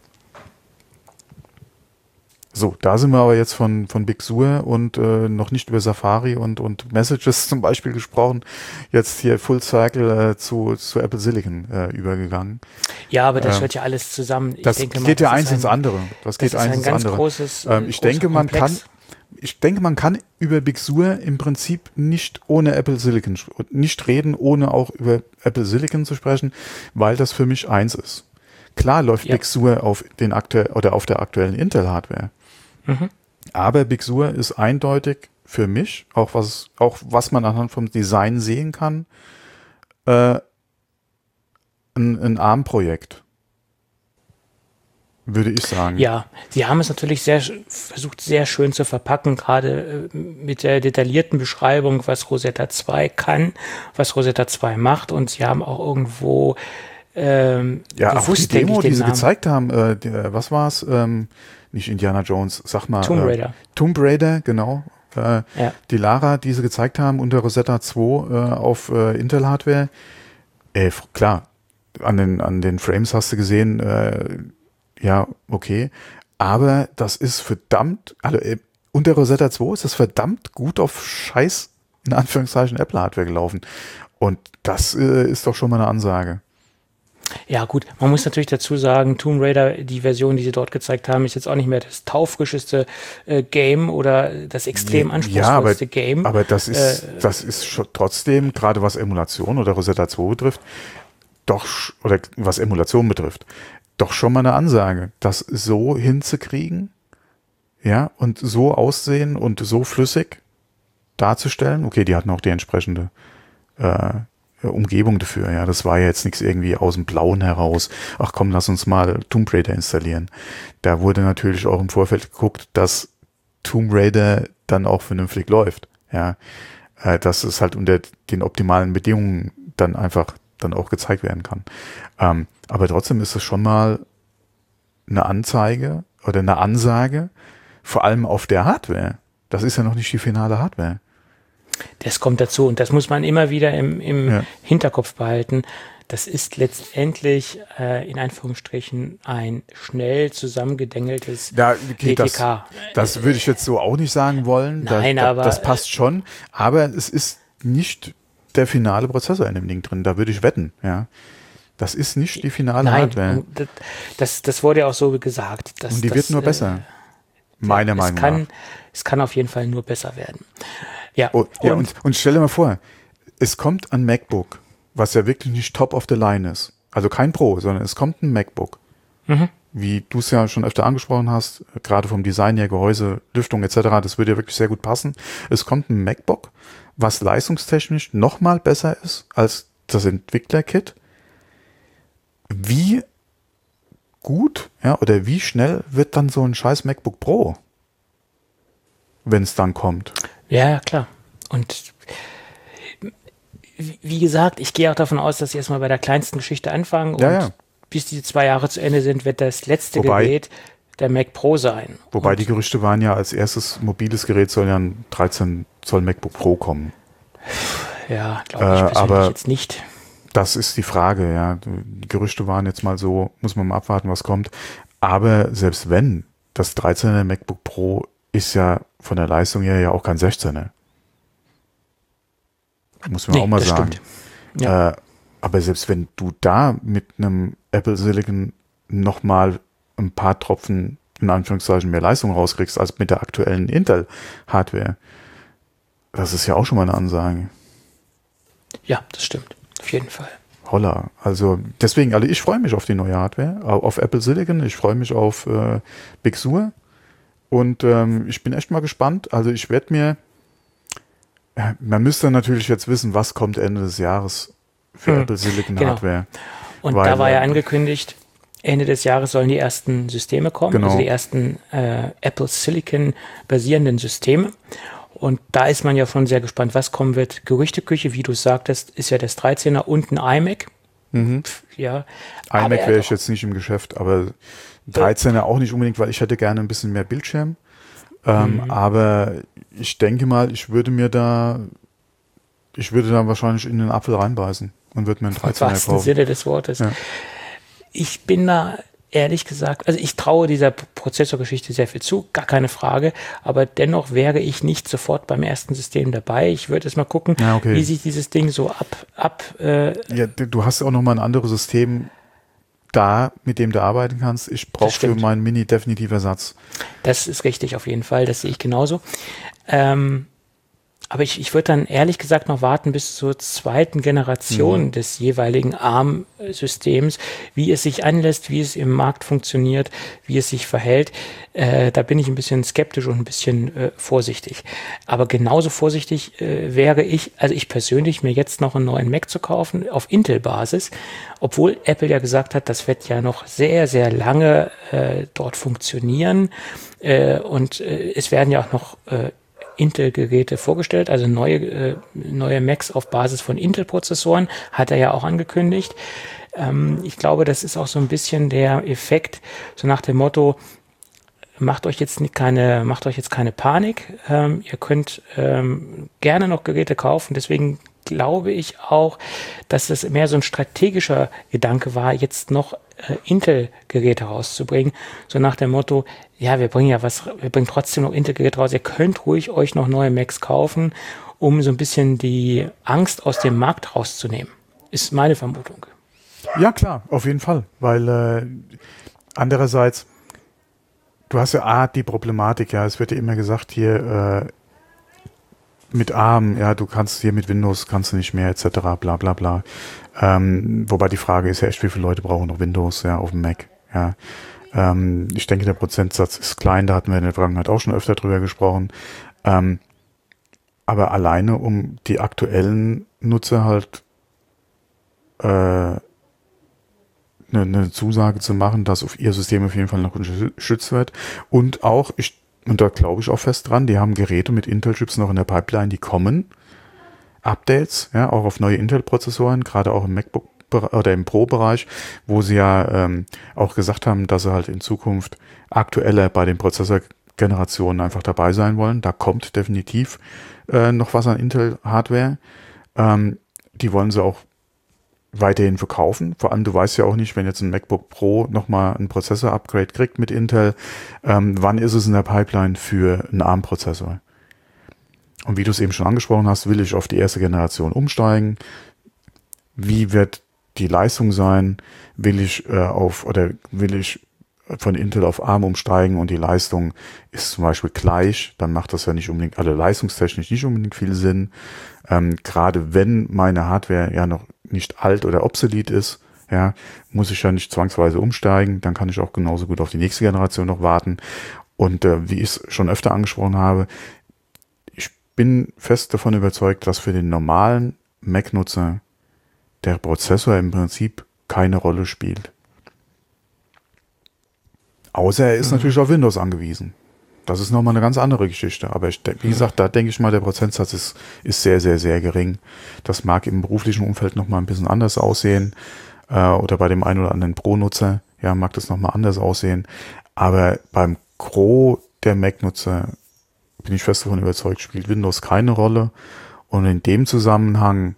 So, da sind wir aber jetzt von, von Big Sur und äh, noch nicht über Safari und, und Messages zum Beispiel gesprochen. Jetzt hier Full Circle äh, zu, zu Apple Silicon äh, übergegangen. Ja, aber das ähm, hört ja alles zusammen. Ich das denke geht mal, ja das eins ein, ins andere. Das, das geht eins ins andere. Großes, ähm, ich denke, man kann, ich denke, man kann über Big Sur im Prinzip nicht ohne Apple Silicon, nicht reden, ohne auch über Apple Silicon zu sprechen, weil das für mich eins ist. Klar läuft ja. Big Sur auf den aktu- oder auf der aktuellen Intel-Hardware. Mhm. Aber Big Sur ist eindeutig für mich, auch was, auch was man anhand vom Design sehen kann, äh, ein, ein ARM-Projekt. Würde ich sagen. Ja, sie haben es natürlich sehr versucht, sehr schön zu verpacken, gerade äh, mit der detaillierten Beschreibung, was Rosetta zwei kann, was Rosetta zwei macht, und sie haben auch irgendwo ähm, ja, bewusst, auch die Demo, ich, die sie Namen. gezeigt haben, äh, der, was war's? Ähm, nicht Indiana Jones, sag mal. Tomb Raider. Äh, Tomb Raider, genau. Äh, ja. Die Lara, die sie gezeigt haben unter Rosetta zwei äh, auf äh, Intel-Hardware. Äh, klar, an den, an den Frames hast du gesehen, äh, ja, okay. Aber das ist verdammt, also äh, unter Rosetta zwei ist das verdammt gut auf scheiß, in Anführungszeichen, Apple-Hardware gelaufen. Und das äh, ist doch schon mal eine Ansage. Ja gut, man muss natürlich dazu sagen, Tomb Raider, die Version, die sie dort gezeigt haben, ist jetzt auch nicht mehr das taufrischeste äh, Game oder das extrem anspruchsvollste ja, aber, Game. Aber das ist, äh, das ist schon trotzdem, gerade was Emulation oder Rosetta zwei betrifft, doch, oder was Emulation betrifft, doch schon mal eine Ansage, das so hinzukriegen, ja, und so aussehen und so flüssig darzustellen. Okay, die hatten auch die entsprechende äh, Umgebung dafür, ja. Das war ja jetzt nichts irgendwie aus dem Blauen heraus. Ach komm, lass uns mal Tomb Raider installieren. Da wurde natürlich auch im Vorfeld geguckt, dass Tomb Raider dann auch vernünftig läuft, ja. Äh, dass es halt unter den optimalen Bedingungen dann einfach dann auch gezeigt werden kann. Ähm, aber trotzdem ist es schon mal eine Anzeige oder eine Ansage, vor allem auf der Hardware. Das ist ja noch nicht die finale Hardware. Das kommt dazu und das muss man immer wieder im, im Ja. Hinterkopf behalten. Das ist letztendlich äh, in Anführungsstrichen ein schnell zusammengedengeltes Ja, okay, D T K. Das, das würde ich jetzt so auch nicht sagen wollen. Nein, das, aber das passt schon. Aber es ist nicht der finale Prozessor in dem Ding drin. Da würde ich wetten. Ja, das ist nicht die finale Nein, Hardware. das, das, das wurde ja auch so gesagt. Dass, Und die dass, wird nur äh, besser. Meiner es Meinung kann, nach. Es kann auf jeden Fall nur besser werden. Ja, Oh, ja, und, und, und stell dir mal vor, es kommt ein MacBook, was ja wirklich nicht top of the line ist. Also kein Pro, sondern es kommt ein MacBook. Mhm. Wie du es ja schon öfter angesprochen hast, gerade vom Design her, Gehäuse, Lüftung et cetera, das würde ja wirklich sehr gut passen. Es kommt ein MacBook, was leistungstechnisch nochmal besser ist als das Entwickler-Kit. Wie gut, ja, oder wie schnell wird dann so ein scheiß MacBook Pro, wenn es dann kommt? Ja, klar. Und wie gesagt, ich gehe auch davon aus, dass sie erstmal bei der kleinsten Geschichte anfangen Ja, und ja. bis die zwei Jahre zu Ende sind, wird das letzte Wobei- Gerät der Mac Pro sein. Wobei und die Gerüchte waren ja, als erstes mobiles Gerät soll ja ein dreizehn Zoll MacBook Pro kommen. Ja, glaube ich Äh, persönlich aber- jetzt nicht. Das ist die Frage, ja. Die Gerüchte waren jetzt mal so, muss man mal abwarten, was kommt. Aber selbst wenn, das dreizehner MacBook Pro ist ja von der Leistung her ja auch kein sechzehner. Muss man Nee, auch mal das sagen. stimmt. Ja. Äh, aber selbst wenn du da mit einem Apple Silicon nochmal ein paar Tropfen in Anführungszeichen mehr Leistung rauskriegst als mit der aktuellen Intel Hardware, das ist ja auch schon mal eine Ansage. Ja, das stimmt. Auf jeden Fall. Holla. Also deswegen, also ich freue mich auf die neue Hardware, au- auf Apple Silicon, ich freue mich auf äh, Big Sur und ähm, ich bin echt mal gespannt. Also ich werde mir, äh, man müsste natürlich jetzt wissen, was kommt Ende des Jahres für Hm, Apple Silicon genau. Hardware. Und Weil, da war ja äh, angekündigt, Ende des Jahres sollen die ersten Systeme kommen, Genau. also die ersten äh, Apple Silicon basierenden Systeme. Und da ist man ja schon sehr gespannt, was kommen wird. Gerüchteküche, wie du es sagtest, ist ja das dreizehner und ein iMac. Mhm. Pff, ja. Aber iMac er wäre hat ich jetzt nicht im Geschäft, aber dreizehner auch nicht unbedingt, weil ich hätte gerne ein bisschen mehr Bildschirm. Ähm, Mhm. Aber ich denke mal, ich würde mir da, ich würde da wahrscheinlich in den Apfel reinbeißen und würde mir einen Im dreizehner wahrsten kaufen. Sinne des Wortes. Ja. Ich bin da ehrlich gesagt, also ich traue dieser Prozessorgeschichte sehr viel zu, gar keine Frage, aber dennoch wäre ich nicht sofort beim ersten System dabei. Ich würde jetzt mal gucken, Ja, okay. wie sich dieses Ding so ab, ab äh, Ja, d- du hast auch noch mal ein anderes System da, mit dem du arbeiten kannst. Ich brauche Das für stimmt. meinen Mini definitiv Ersatz. Das ist richtig, auf jeden Fall. Das sehe ich genauso. Ähm, aber ich, ich würde dann ehrlich gesagt noch warten bis zur zweiten Generation Mhm. des jeweiligen ARM-Systems, wie es sich anlässt, wie es im Markt funktioniert, wie es sich verhält. Äh, da bin ich ein bisschen skeptisch und ein bisschen äh, vorsichtig. Aber genauso vorsichtig äh, wäre ich, also ich persönlich, mir jetzt noch einen neuen Mac zu kaufen auf Intel-Basis, obwohl Apple ja gesagt hat, das wird ja noch sehr, sehr lange äh, dort funktionieren. Äh, und äh, es werden ja auch noch äh, Intel-Geräte vorgestellt, also neue, äh, neue Macs auf Basis von Intel-Prozessoren, hat er ja auch angekündigt. Ähm, ich glaube, das ist auch so ein bisschen der Effekt, so nach dem Motto, macht euch jetzt nicht keine, macht euch jetzt keine Panik. Ähm, ihr könnt ähm, gerne noch Geräte kaufen, deswegen glaube ich auch, dass es mehr so ein strategischer Gedanke war, jetzt noch äh, Intel-Geräte rauszubringen. So nach dem Motto, ja, wir bringen ja was, wir bringen trotzdem noch Intel-Geräte raus. Ihr könnt ruhig euch noch neue Macs kaufen, um so ein bisschen die Angst aus dem Markt rauszunehmen. Ist meine Vermutung. Ja, klar, auf jeden Fall, weil äh, andererseits, du hast ja A, die Problematik, ja, es wird ja immer gesagt hier, äh, mit ARM, ja, du kannst hier mit Windows, kannst du nicht mehr, et cetera, bla bla bla. Ähm, wobei die Frage ist ja echt, wie viele Leute brauchen noch Windows, ja, auf dem Mac, ja. Ähm, ich denke, der Prozentsatz ist klein, da hatten wir in der Vergangenheit auch schon öfter drüber gesprochen. Ähm, aber alleine, um die aktuellen Nutzer halt äh, eine, eine Zusage zu machen, dass auf ihr System auf jeden Fall noch geschützt wird. Und auch, ich Und da glaube ich auch fest dran, die haben Geräte mit Intel-Chips noch in der Pipeline, die kommen. Updates, ja, auch auf neue Intel-Prozessoren, gerade auch im MacBook oder im Pro-Bereich, wo sie ja ähm, auch gesagt haben, dass sie halt in Zukunft aktueller bei den Prozessorgenerationen einfach dabei sein wollen. Da kommt definitiv äh, noch was an Intel-Hardware. Ähm, die wollen sie auch weiterhin verkaufen. Vor allem, du weißt ja auch nicht, wenn jetzt ein MacBook Pro nochmal ein Prozessor-Upgrade kriegt mit Intel, ähm, wann ist es in der Pipeline für einen ARM-Prozessor? Und wie du es eben schon angesprochen hast, will ich auf die erste Generation umsteigen. Wie wird die Leistung sein? Will ich äh, auf oder will ich von Intel auf ARM umsteigen und die Leistung ist zum Beispiel gleich, dann macht das ja nicht unbedingt, also leistungstechnisch nicht unbedingt viel Sinn. Ähm, gerade wenn meine Hardware ja noch nicht alt oder obsolet ist, ja, muss ich ja nicht zwangsweise umsteigen, dann kann ich auch genauso gut auf die nächste Generation noch warten. Und äh, wie ich es schon öfter angesprochen habe, ich bin fest davon überzeugt, dass für den normalen Mac-Nutzer der Prozessor im Prinzip keine Rolle spielt. Außer er ist mhm. natürlich auf Windows angewiesen. Das ist nochmal eine ganz andere Geschichte. Aber ich, wie gesagt, da denke ich mal, der Prozentsatz ist, ist sehr, sehr, sehr gering. Das mag im beruflichen Umfeld nochmal ein bisschen anders aussehen. Äh, oder bei dem einen oder anderen Pro-Nutzer, ja, mag das nochmal anders aussehen. Aber beim Gros der Mac-Nutzer bin ich fest davon überzeugt, spielt Windows keine Rolle. Und in dem Zusammenhang,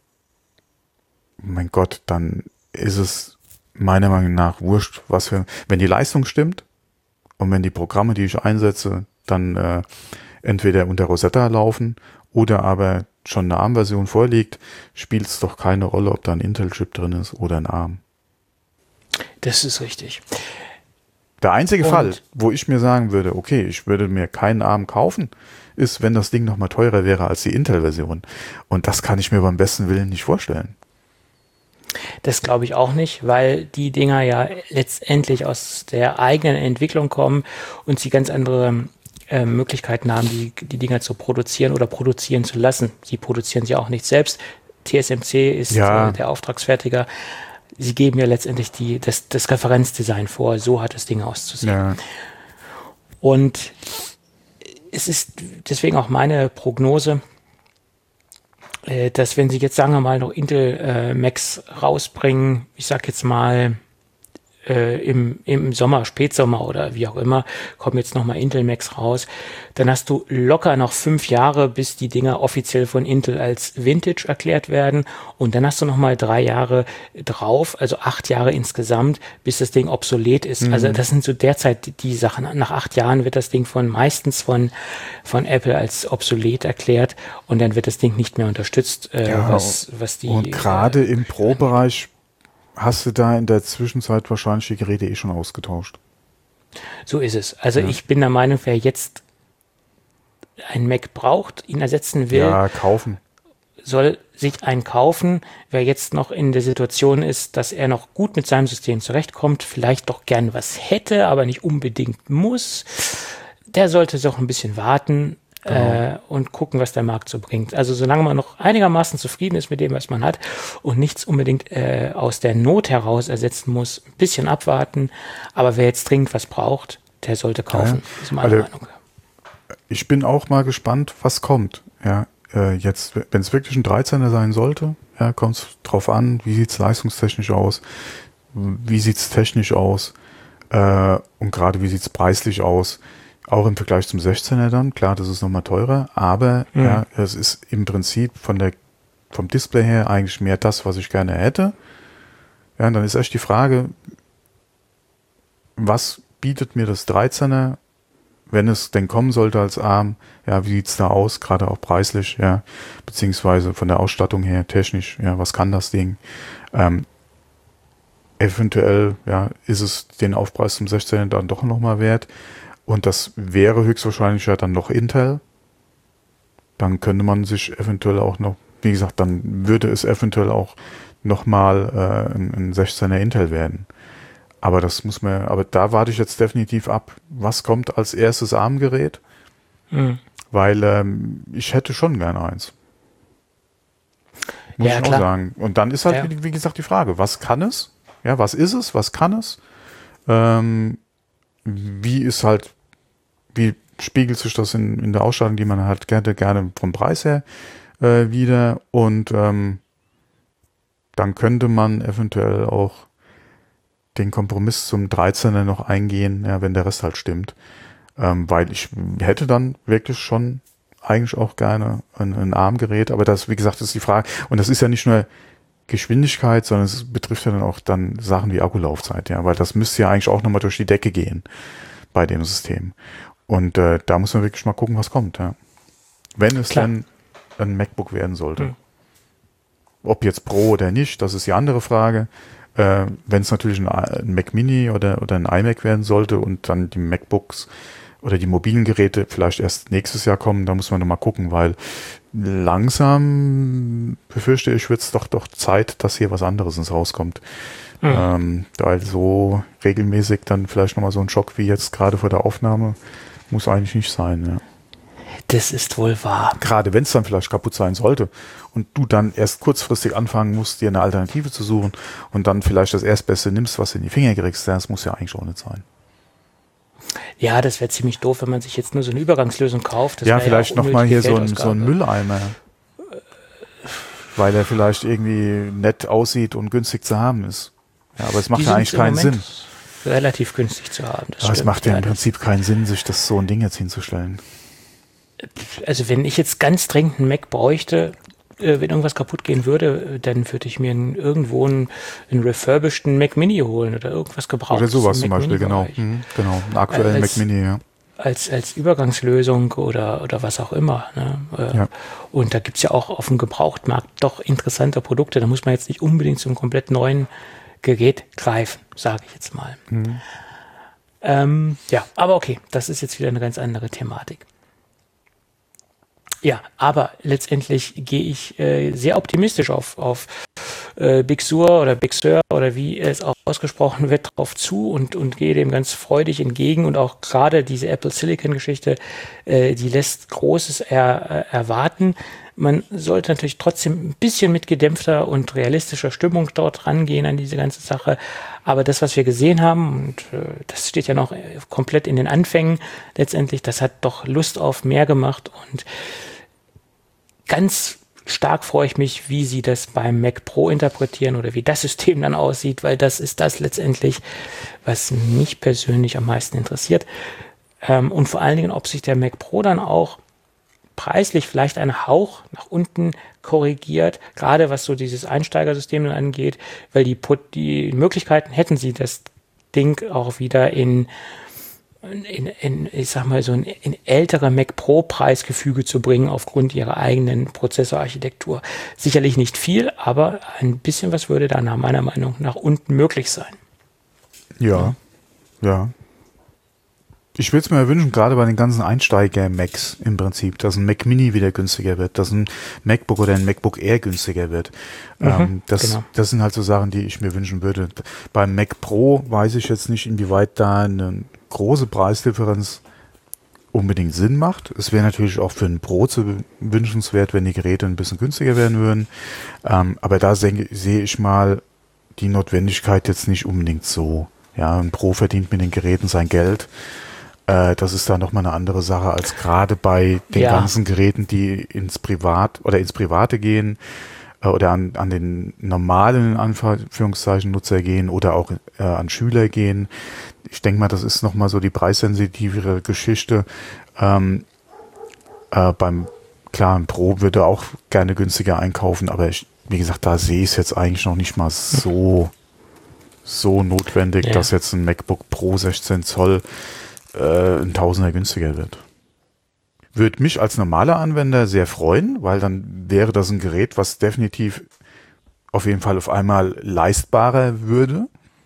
mein Gott, dann ist es meiner Meinung nach wurscht, was für, wenn die Leistung stimmt und wenn die Programme, die ich einsetze, dann äh, entweder unter Rosetta laufen oder aber schon eine ARM-Version vorliegt, spielt es doch keine Rolle, ob da ein Intel-Chip drin ist oder ein ARM. Das ist richtig. Der einzige und Fall, wo ich mir sagen würde, okay, ich würde mir keinen ARM kaufen, ist, wenn das Ding nochmal teurer wäre als die Intel-Version. Und das kann ich mir beim besten Willen nicht vorstellen. Das glaube ich auch nicht, weil die Dinger ja letztendlich aus der eigenen Entwicklung kommen und sie ganz andere äh, Möglichkeiten haben, die, die Dinger zu produzieren oder produzieren zu lassen. Sie produzieren sie auch nicht selbst. T S M C ist ja. äh, der Auftragsfertiger. Sie geben ja letztendlich die, das, das Referenzdesign vor. So hat das Ding auszusehen. Ja. Und es ist deswegen auch meine Prognose, dass wenn sie jetzt, sagen wir mal, noch Intel äh, Macs rausbringen, ich sag jetzt mal äh, im, im Sommer, Spätsommer oder wie auch immer, kommen jetzt nochmal Intel Macs raus, dann hast du locker noch fünf Jahre, bis die Dinger offiziell von Intel als Vintage erklärt werden und dann hast du nochmal drei Jahre drauf, also acht Jahre insgesamt, bis das Ding obsolet ist. Mhm. Also das sind so derzeit die, die Sachen. Nach acht Jahren wird das Ding von meistens von, von Apple als obsolet erklärt und dann wird das Ding nicht mehr unterstützt, äh, ja, was, was die... Und gerade äh, im Pro-Bereich hast du da in der Zwischenzeit wahrscheinlich die Geräte eh schon ausgetauscht. So ist es. Also ja. Ich bin der Meinung, wer jetzt einen Mac braucht, ihn ersetzen will, ja, kaufen. soll sich einen kaufen. Wer jetzt noch in der Situation ist, dass er noch gut mit seinem System zurechtkommt, vielleicht doch gern was hätte, aber nicht unbedingt muss, der sollte doch ein bisschen warten. Genau. Äh, und gucken, was der Markt so bringt. Also solange man noch einigermaßen zufrieden ist mit dem, was man hat und nichts unbedingt äh, aus der Not heraus ersetzen muss, ein bisschen abwarten. Aber wer jetzt dringend was braucht, der sollte kaufen. Ja. Ist meine also, Meinung. Ich bin auch mal gespannt, was kommt. Ja, äh, jetzt, wenn es wirklich ein dreizehner sein sollte, ja, kommt es drauf an, wie sieht es leistungstechnisch aus, wie sieht es technisch aus äh, und gerade wie sieht es preislich aus. Auch im Vergleich zum sechzehner dann, klar, das ist nochmal teurer, aber mhm. ja, es ist im Prinzip von der, vom Display her eigentlich mehr das, was ich gerne hätte. Ja, und dann ist echt die Frage, was bietet mir das dreizehner, wenn es denn kommen sollte als ARM, ja, wie sieht's da aus, gerade auch preislich, ja, beziehungsweise von der Ausstattung her, technisch, ja, was kann das Ding? Ähm, eventuell, ja, ist es den Aufpreis zum sechzehner dann doch nochmal wert. Und das wäre höchstwahrscheinlich ja dann noch Intel. Dann könnte man sich eventuell auch noch, wie gesagt, dann würde es eventuell auch nochmal äh, ein, ein sechzehner Intel werden. Aber das muss man, aber da warte ich jetzt definitiv ab. Was kommt als erstes A R M-Gerät? Mhm. Weil ähm, ich hätte schon gerne eins. Muss ja, ich auch klar. sagen. Und dann ist halt, ja. wie, wie gesagt, die Frage, was kann es? Ja, was ist es? Was kann es? Ähm, wie ist halt, wie spiegelt sich das in, in der Ausstattung, die man halt gerne, gerne vom Preis her äh, wieder? Und ähm, dann könnte man eventuell auch den Kompromiss zum dreizehner noch eingehen, ja, wenn der Rest halt stimmt. Ähm, weil ich hätte dann wirklich schon eigentlich auch gerne ein, ein A R M-Gerät, aber das, wie gesagt, ist die Frage. Und das ist ja nicht nur Geschwindigkeit, sondern es betrifft ja dann auch dann Sachen wie Akkulaufzeit, ja, weil das müsste ja eigentlich auch nochmal durch die Decke gehen bei dem System. Und äh, da muss man wirklich mal gucken, was kommt, ja. Wenn es Klar. dann ein MacBook werden sollte. Mhm. Ob jetzt Pro oder nicht, das ist die andere Frage. Äh, wenn es natürlich ein, ein Mac Mini oder, oder ein iMac werden sollte und dann die MacBooks oder die mobilen Geräte vielleicht erst nächstes Jahr kommen, da muss man nochmal gucken, weil langsam befürchte ich, wird es doch doch Zeit, dass hier was anderes ins Haus kommt. Mhm. Ähm, weil so regelmäßig dann vielleicht nochmal so ein Schock wie jetzt gerade vor der Aufnahme muss eigentlich nicht sein, ja. Das ist wohl wahr. Gerade wenn es dann vielleicht kaputt sein sollte und du dann erst kurzfristig anfangen musst, dir eine Alternative zu suchen und dann vielleicht das Erstbeste nimmst, was du in die Finger kriegst, das muss ja eigentlich auch nicht sein. Ja, das wäre ziemlich doof, wenn man sich jetzt nur so eine Übergangslösung kauft. Das ja, vielleicht ja nochmal hier so ein, so ein Mülleimer. Weil er vielleicht irgendwie nett aussieht und günstig zu haben ist. Ja, aber es macht ja eigentlich keinen Sinn. Relativ günstig zu haben. Das aber es macht ja im Prinzip keinen Sinn, sich das so ein Ding jetzt hinzustellen. Also wenn ich jetzt ganz dringend einen Mac bräuchte, äh, wenn irgendwas kaputt gehen würde, dann würde ich mir einen, irgendwo einen, einen refurbisheden Mac Mini holen oder irgendwas gebraucht. Oder sowas zum Beispiel, genau. Mhm, genau, einen aktuellen als, Mac Mini, ja. Als, als Übergangslösung oder, oder was auch immer. Ne? Äh, ja. Und da gibt es ja auch auf dem Gebrauchtmarkt doch interessante Produkte. Da muss man jetzt nicht unbedingt zum komplett neuen Gerät greifen, sage ich jetzt mal. Mhm. Ähm, ja, aber okay, das ist jetzt wieder eine ganz andere Thematik. Ja, aber letztendlich gehe ich äh, sehr optimistisch auf, auf äh, Big Sur oder Big Sur oder wie es auch ausgesprochen wird, drauf zu und, und gehe dem ganz freudig entgegen. Und auch gerade diese Apple Silicon-Geschichte, äh, die lässt Großes er, äh, erwarten. Man sollte natürlich trotzdem ein bisschen mit gedämpfter und realistischer Stimmung dort rangehen an diese ganze Sache. Aber das, was wir gesehen haben, und äh, das steht ja noch komplett in den Anfängen letztendlich, das hat doch Lust auf mehr gemacht. Und ganz stark freue ich mich, wie sie das beim Mac Pro interpretieren oder wie das System dann aussieht, weil das ist das letztendlich, was mich persönlich am meisten interessiert. Ähm, und vor allen Dingen, ob sich der Mac Pro dann auch preislich vielleicht einen Hauch nach unten korrigiert, gerade was so dieses Einsteigersystem dann angeht, weil die, die Möglichkeiten hätten sie, das Ding auch wieder in In, in, ich sag mal, so ein in ältere Mac Pro Preisgefüge zu bringen aufgrund ihrer eigenen Prozessorarchitektur. Sicherlich nicht viel, aber ein bisschen was würde da nach meiner Meinung nach unten möglich sein. Ja, ja. Ich würde es mir wünschen, gerade bei den ganzen Einsteiger-Macs im Prinzip, dass ein Mac Mini wieder günstiger wird, dass ein MacBook oder ein MacBook Air günstiger wird. Mhm, ähm, das, genau. das sind halt so Sachen, die ich mir wünschen würde. Beim Mac Pro weiß ich jetzt nicht, inwieweit da eine große Preisdifferenz unbedingt Sinn macht. Es wäre natürlich auch für einen Pro zu wünschenswert, wenn die Geräte ein bisschen günstiger werden würden. Ähm, aber da sehe seh ich mal die Notwendigkeit jetzt nicht unbedingt so. Ja, ein Pro verdient mit den Geräten sein Geld. Äh, das ist da nochmal eine andere Sache als gerade bei den ja. ganzen Geräten, die ins Privat oder ins Private gehen äh, oder an, an den normalen, in Anführungszeichen, Nutzer gehen oder auch äh, an Schüler gehen. Ich denke mal, das ist nochmal so die preissensitivere Geschichte. Ähm, äh, beim klaren Pro würde auch gerne günstiger einkaufen, aber ich, wie gesagt, da sehe ich es jetzt eigentlich noch nicht mal so, so notwendig, ja. dass jetzt ein MacBook Pro sechzehn Zoll äh, ein Tausender günstiger wird. Würde mich als normaler Anwender sehr freuen, weil dann wäre das ein Gerät, was definitiv auf jeden Fall auf einmal leistbarer würde.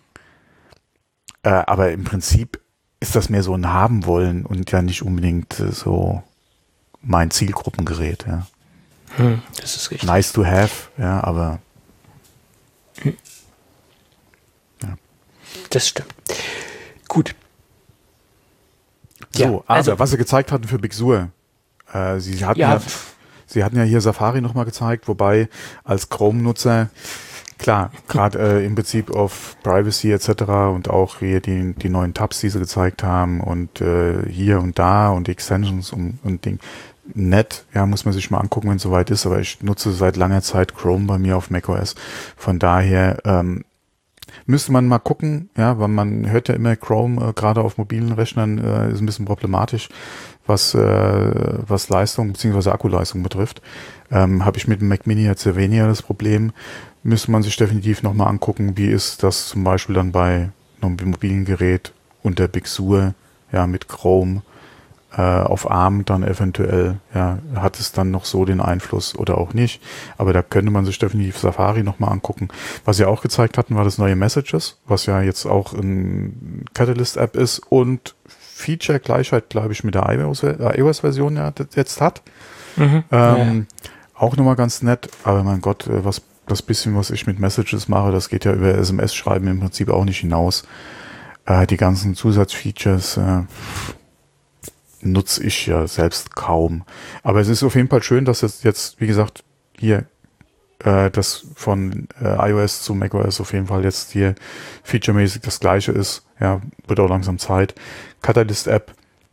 Äh, aber im Prinzip ist das mehr so ein Haben wollen und ja nicht unbedingt äh, so mein Zielgruppengerät. Ja. Hm, das ist richtig. Nice to have, ja, aber hm. ja. Das stimmt. Gut. So, ja, aber also, was sie gezeigt hatten für Big Sur, äh, sie hatten ja, ja sie hatten ja hier Safari nochmal gezeigt, wobei als Chrome-Nutzer, klar, gerade äh, im Prinzip auf Privacy et cetera und auch hier die, die neuen Tabs, die sie gezeigt haben und äh, hier und da und Extensions und, und Ding, nett, ja, muss man sich mal angucken, wenn es soweit ist, aber ich nutze seit langer Zeit Chrome bei mir auf macOS, von daher ähm, müsste man mal gucken, ja, weil man hört ja immer Chrome, äh, gerade auf mobilen Rechnern, äh, ist ein bisschen problematisch, was äh, was Leistung bzw. Akkuleistung betrifft. Ähm, Habe ich mit dem Mac Mini jetzt sehr weniger das Problem. Müsste man sich definitiv nochmal angucken, wie ist das zum Beispiel dann bei einem mobilen Gerät unter Big Sur, ja, mit Chrome äh, auf ARM dann eventuell, ja, hat es dann noch so den Einfluss oder auch nicht. Aber da könnte man sich definitiv Safari nochmal angucken. Was sie auch gezeigt hatten, war das neue Messages, was ja jetzt auch ein Catalyst-App ist und Feature-Gleichheit, glaube ich, mit der iOS-Version ja jetzt hat. Mhm, ähm, ja. Auch nochmal ganz nett, aber mein Gott, was das bisschen, was ich mit Messages mache, das geht ja über S M S-Schreiben im Prinzip auch nicht hinaus. Äh, die ganzen Zusatzfeatures äh, nutze ich ja selbst kaum. Aber es ist auf jeden Fall schön, dass es jetzt, wie gesagt, hier äh, das von äh, iOS zu macOS auf jeden Fall jetzt hier featuremäßig das gleiche ist. Ja, wird auch langsam Zeit. Catalyst-App,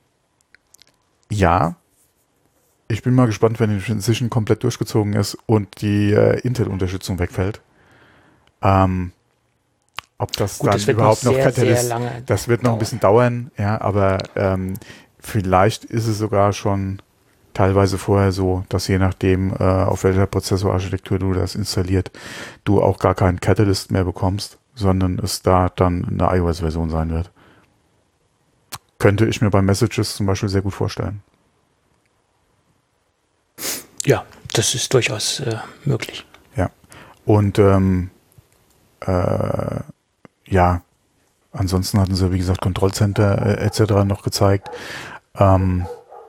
ja. Ich bin mal gespannt, wenn die Transition komplett durchgezogen ist und die äh, Intel-Unterstützung wegfällt. Ähm, ob das Gut, dann das wird überhaupt noch, noch sehr, Catalyst, sehr lange das wird noch ein bisschen dauern, ja, aber ähm, vielleicht ist es sogar schon teilweise vorher so, dass je nachdem, äh, auf welcher Prozessorarchitektur du das installiert, du auch gar keinen Catalyst mehr bekommst, sondern es da dann eine iOS-Version sein wird. Könnte ich mir bei Messages zum Beispiel sehr gut vorstellen. Ja, das ist durchaus äh, möglich. Ja, und ähm, äh, ja, ansonsten hatten sie, wie gesagt, Control Center äh, et cetera noch gezeigt. Ähm,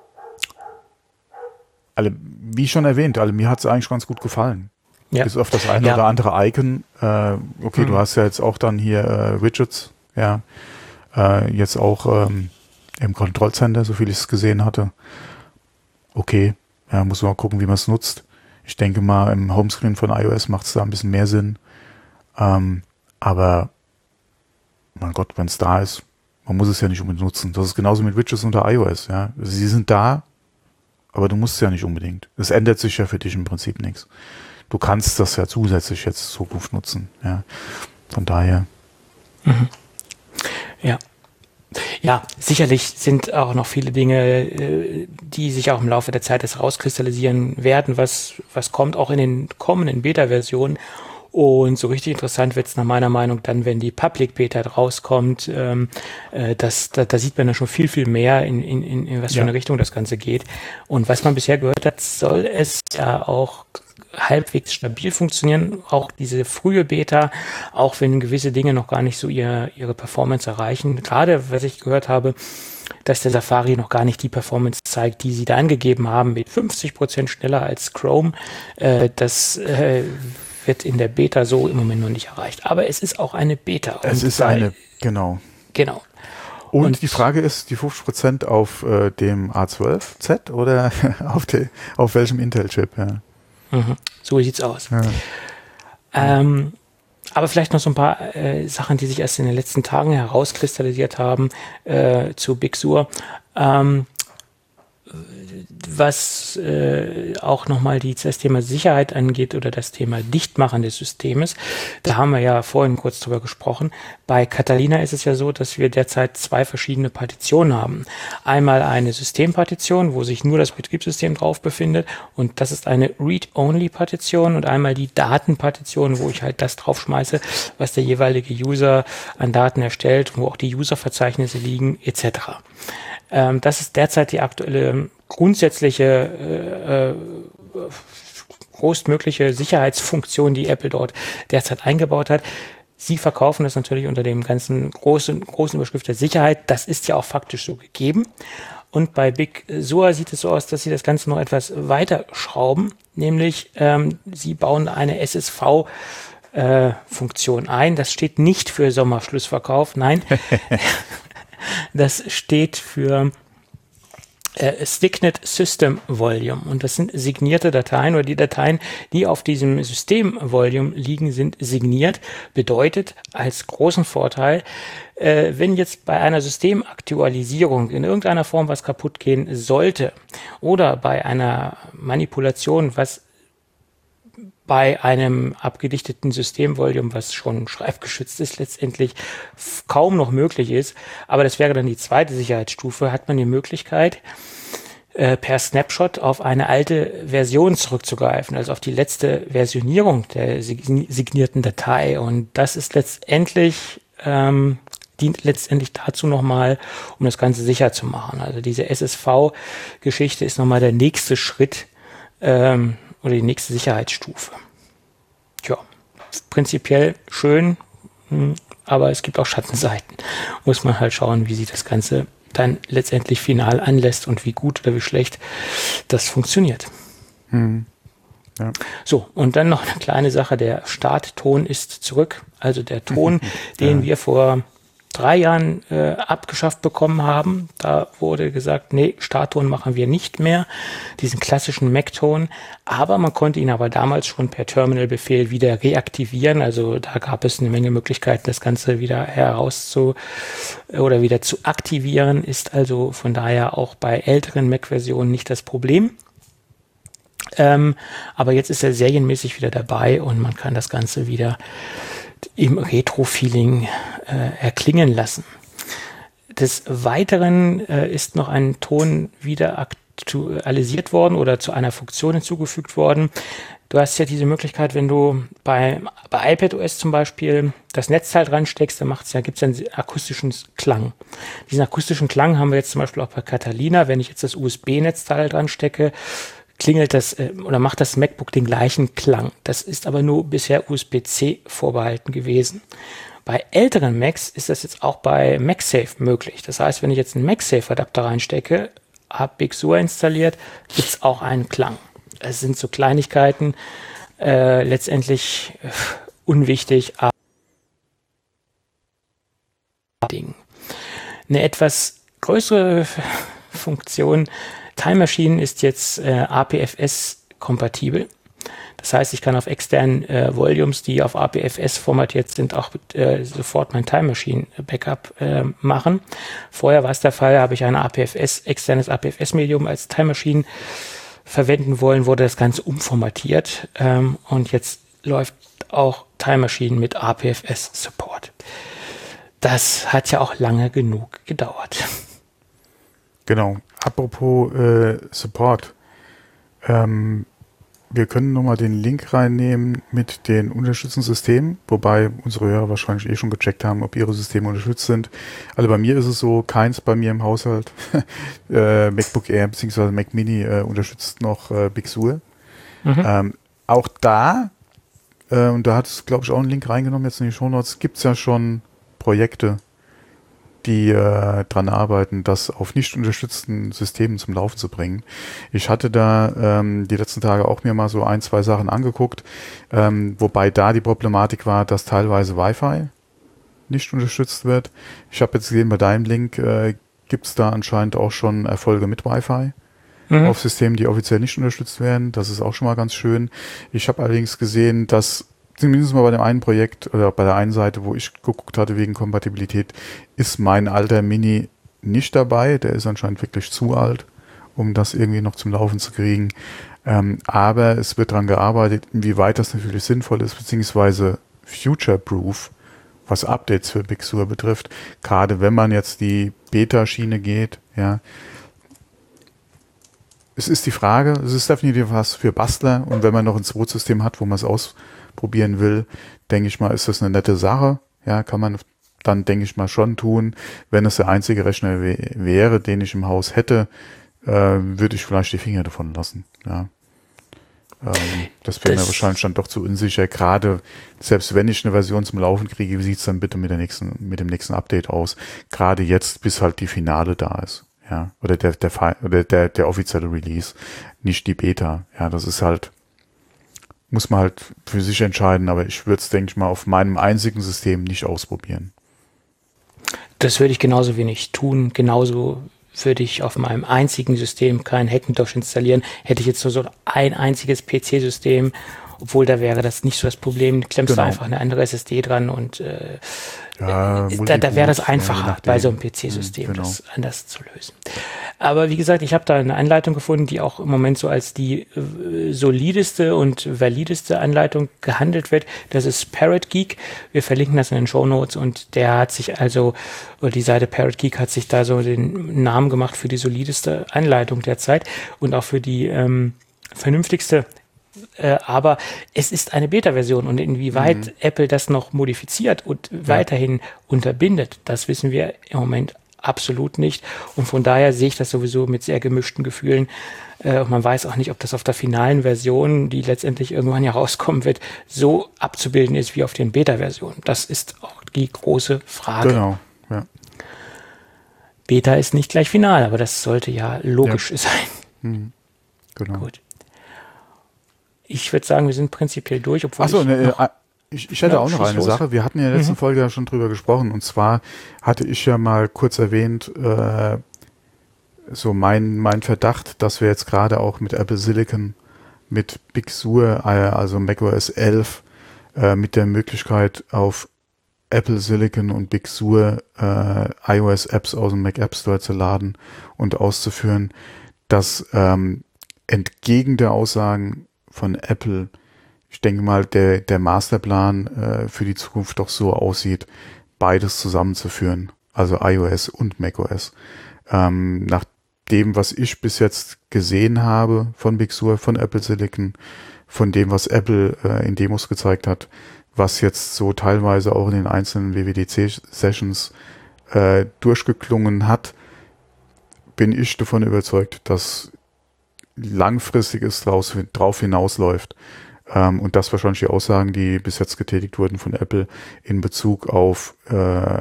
alle, wie schon erwähnt, alle, mir hat es eigentlich ganz gut gefallen. Ja. Bis auf das eine ja. oder andere Icon. Äh, okay, mhm. du hast ja jetzt auch dann hier äh, Widgets, ja, äh, jetzt auch ähm, im Control Center, so viel ich es gesehen hatte. Okay. Ja, muss man mal gucken, wie man es nutzt. Ich denke mal, im Homescreen von iOS macht es da ein bisschen mehr Sinn. Ähm, aber, mein Gott, wenn es da ist, man muss es ja nicht unbedingt nutzen. Das ist genauso mit Widgets unter iOS. Ja, sie sind da, aber du musst es ja nicht unbedingt. Es ändert sich ja für dich im Prinzip nichts. Du kannst das ja zusätzlich jetzt in Zukunft nutzen. Ja, von daher. Mhm. Ja. Ja, sicherlich sind auch noch viele Dinge, die sich auch im Laufe der Zeit jetzt rauskristallisieren werden, was, was kommt auch in den kommenden Beta-Versionen. Und so richtig interessant wird es nach meiner Meinung dann, wenn die Public Beta rauskommt. Ähm, äh, das, da, da sieht man dann schon viel, viel mehr, in, in, in was für ja. eine Richtung das Ganze geht. Und was man bisher gehört hat, soll es ja auch halbwegs stabil funktionieren, auch diese frühe Beta, auch wenn gewisse Dinge noch gar nicht so ihr, ihre Performance erreichen. Gerade, was ich gehört habe, dass der Safari noch gar nicht die Performance zeigt, die sie da angegeben haben, mit fünfzig Prozent schneller als Chrome. Äh, das äh, wird in der Beta so im Moment noch nicht erreicht. Aber es ist auch eine Beta. Es ist eine, genau. Genau. Und, und die Frage ist, die fünfzig Prozent auf äh, dem A zwölf Z oder auf, de, auf welchem Intel-Chip? Ja. Mhm. So sieht's aus. Ja. Ähm, aber vielleicht noch so ein paar äh, Sachen, die sich erst in den letzten Tagen herauskristallisiert haben äh, zu Big Sur. Ähm, was äh, auch nochmal die, das Thema Sicherheit angeht oder das Thema Dichtmachen des Systems. Da haben wir ja vorhin kurz drüber gesprochen. Bei Catalina ist es ja so, dass wir derzeit zwei verschiedene Partitionen haben. Einmal eine Systempartition, wo sich nur das Betriebssystem drauf befindet, und das ist eine Read-Only-Partition, und einmal die Datenpartition, wo ich halt das draufschmeiße, was der jeweilige User an Daten erstellt, wo auch die User-Verzeichnisse liegen, et cetera. Ähm, das ist derzeit die aktuelle grundsätzliche äh, größtmögliche Sicherheitsfunktion, die Apple dort derzeit eingebaut hat. Sie verkaufen das natürlich unter dem ganzen großen, großen Überschrift der Sicherheit. Das ist ja auch faktisch so gegeben. Und bei Big Sur sieht es so aus, dass sie das Ganze noch etwas weiter schrauben, nämlich ähm, sie bauen eine S S V-Funktion äh, ein. Das steht nicht für Sommerschlussverkauf, nein, das steht für äh, Signet System Volume. Und das sind signierte Dateien oder die Dateien, die auf diesem System Volume liegen, sind signiert. Bedeutet als großen Vorteil, Äh, wenn jetzt bei einer Systemaktualisierung in irgendeiner Form was kaputt gehen sollte oder bei einer Manipulation, was bei einem abgedichteten Systemvolume, was schon schreibgeschützt ist, letztendlich kaum noch möglich ist, aber das wäre dann die zweite Sicherheitsstufe, hat man die Möglichkeit, äh, per Snapshot auf eine alte Version zurückzugreifen, also auf die letzte Versionierung der signierten Datei. Und das ist letztendlich ähm, dient letztendlich dazu nochmal, um das Ganze sicher zu machen. Also diese S S V-Geschichte ist nochmal der nächste Schritt ähm, oder die nächste Sicherheitsstufe. Ja, prinzipiell schön, aber es gibt auch Schattenseiten. Muss man halt schauen, wie sich das Ganze dann letztendlich final anlässt und wie gut oder wie schlecht das funktioniert. Hm. Ja. So, und dann noch eine kleine Sache, der Startton ist zurück. Also der Ton, den ja. wir vor drei Jahren äh, abgeschafft bekommen haben. Da wurde gesagt, nee, Startton machen wir nicht mehr, diesen klassischen Mac-Ton. Aber man konnte ihn aber damals schon per Terminal-Befehl wieder reaktivieren. Also da gab es eine Menge Möglichkeiten, das Ganze wieder herauszu oder wieder zu aktivieren. Ist also von daher auch bei älteren Mac-Versionen nicht das Problem. Ähm, aber jetzt ist er serienmäßig wieder dabei und man kann das Ganze wieder im Retro-Feeling äh, erklingen lassen. Des Weiteren äh, ist noch ein Ton wieder aktualisiert worden oder zu einer Funktion hinzugefügt worden. Du hast ja diese Möglichkeit, wenn du bei, bei iPadOS zum Beispiel das Netzteil dran steckst, dann macht's ja, gibt's ja einen akustischen Klang. Diesen akustischen Klang haben wir jetzt zum Beispiel auch bei Catalina. Wenn ich jetzt das U S B-Netzteil dran stecke, klingelt das äh, oder macht das MacBook den gleichen Klang. Das ist aber nur bisher U S B C vorbehalten gewesen. Bei älteren Macs ist das jetzt auch bei MagSafe möglich. Das heißt, wenn ich jetzt einen MagSafe-Adapter reinstecke, habe Big Sur installiert, gibt es auch einen Klang. Es sind so Kleinigkeiten, äh, letztendlich äh, unwichtig, aber Ding. Eine etwas größere Funktion, Time Machine ist jetzt äh, A P F S-kompatibel. Das heißt, ich kann auf externen äh, Volumes, die auf A P F S formatiert sind, auch äh, sofort mein Time Machine Backup äh, machen. Vorher war es der Fall, habe ich ein A P F S, externes A P F S-Medium als Time Machine verwenden wollen, wurde das Ganze umformatiert ähm, und jetzt läuft auch Time Machine mit A P F S-Support. Das hat ja auch lange genug gedauert. Genau. Apropos äh, Support. Ähm, wir können nochmal den Link reinnehmen mit den unterstützten Systemen, wobei unsere Hörer wahrscheinlich eh schon gecheckt haben, ob ihre Systeme unterstützt sind. Also bei mir ist es so, keins bei mir im Haushalt. äh, MacBook Air bzw. Mac Mini äh, unterstützt noch äh, Big Sur. Mhm. Ähm, auch da, äh, und da hat es, glaube ich, auch einen Link reingenommen jetzt in die Shownotes, gibt es ja schon Projekte, die äh, dran arbeiten, das auf nicht unterstützten Systemen zum Laufen zu bringen. Ich hatte da ähm, die letzten Tage auch mir mal so ein, zwei Sachen angeguckt, ähm, wobei da die Problematik war, dass teilweise Wi-Fi nicht unterstützt wird. Ich habe jetzt gesehen, bei deinem Link äh, gibt es da anscheinend auch schon Erfolge mit Wi-Fi mhm. auf Systemen, die offiziell nicht unterstützt werden. Das ist auch schon mal ganz schön. Ich habe allerdings gesehen, dass zumindest mal bei dem einen Projekt oder bei der einen Seite, wo ich geguckt hatte wegen Kompatibilität, ist mein alter Mini nicht dabei. Der ist anscheinend wirklich zu alt, um das irgendwie noch zum Laufen zu kriegen. Ähm, aber es wird daran gearbeitet, inwieweit das natürlich sinnvoll ist, beziehungsweise future-proof, was Updates für Big Sur betrifft. Gerade wenn man jetzt die Beta-Schiene geht, ja. Es ist die Frage, es ist definitiv was für Bastler und wenn man noch ein zweites System hat, wo man es ausprobieren will, denke ich mal, ist das eine nette Sache. Ja, kann man dann, denke ich mal, schon tun. Wenn es der einzige Rechner w- wäre, den ich im Haus hätte, äh, würde ich vielleicht die Finger davon lassen. Ja. Ähm, das wäre mir wahrscheinlich dann doch zu unsicher. Gerade selbst wenn ich eine Version zum Laufen kriege, wie sieht es dann bitte mit der nächsten, mit dem nächsten Update aus? Gerade jetzt, bis halt die Finale da ist, ja, oder der der oder der der offizielle Release, nicht die Beta. Ja, das ist halt, muss man halt für sich entscheiden. Aber ich würde es, denke ich mal, auf meinem einzigen System nicht ausprobieren. Das würde ich genauso wenig tun. Genauso würde ich auf meinem einzigen System kein Hackintosh installieren. Hätte ich jetzt so, so ein einziges P C-System, obwohl da wäre das nicht so das Problem. Klemmst genau. du einfach eine andere S S D dran und äh, ja, da, da wäre das einfacher, ja, bei so einem P C-System genau. das anders zu lösen. Aber wie gesagt, ich habe da eine Anleitung gefunden, die auch im Moment so als die äh, solideste und valideste Anleitung gehandelt wird. Das ist Parrot Geek. Wir verlinken das in den Shownotes und der hat sich also, oder die Seite Parrot Geek hat sich da so den Namen gemacht für die solideste Anleitung derzeit und auch für die ähm, vernünftigste. Äh, aber es ist eine Beta-Version und inwieweit mhm. Apple das noch modifiziert und ja. weiterhin unterbindet, das wissen wir im Moment absolut nicht. Und von daher sehe ich das sowieso mit sehr gemischten Gefühlen. Äh, und man weiß auch nicht, ob das auf der finalen Version, die letztendlich irgendwann ja rauskommen wird, so abzubilden ist wie auf den Beta-Versionen. Das ist auch die große Frage. Genau, ja. Beta ist nicht gleich final, aber das sollte ja logisch ja. sein. Mhm. Genau. Gut. Ich würde sagen, wir sind prinzipiell durch. Obwohl Achso, ich, ne, noch, ich, ich hätte ja, auch noch eine los. Sache. Wir hatten ja in der letzten mhm. Folge ja schon drüber gesprochen. Und zwar hatte ich ja mal kurz erwähnt, äh, so mein, mein Verdacht, dass wir jetzt gerade auch mit Apple Silicon, mit Big Sur, also macOS elf, äh, mit der Möglichkeit auf Apple Silicon und Big Sur äh, iOS-Apps aus dem Mac App Store zu laden und auszuführen, dass ähm, entgegen der Aussagen von Apple, ich denke mal, der, der Masterplan äh, für die Zukunft doch so aussieht, beides zusammenzuführen, also iOS und macOS. Ähm, nach dem, was ich bis jetzt gesehen habe von Big Sur, von Apple Silicon, von dem, was Apple äh, in Demos gezeigt hat, was jetzt so teilweise auch in den einzelnen W W D C-Sessions äh, durchgeklungen hat, bin ich davon überzeugt, dass langfristig es draus, drauf hinausläuft. Ähm, und das wahrscheinlich die Aussagen, die bis jetzt getätigt wurden von Apple in Bezug auf äh,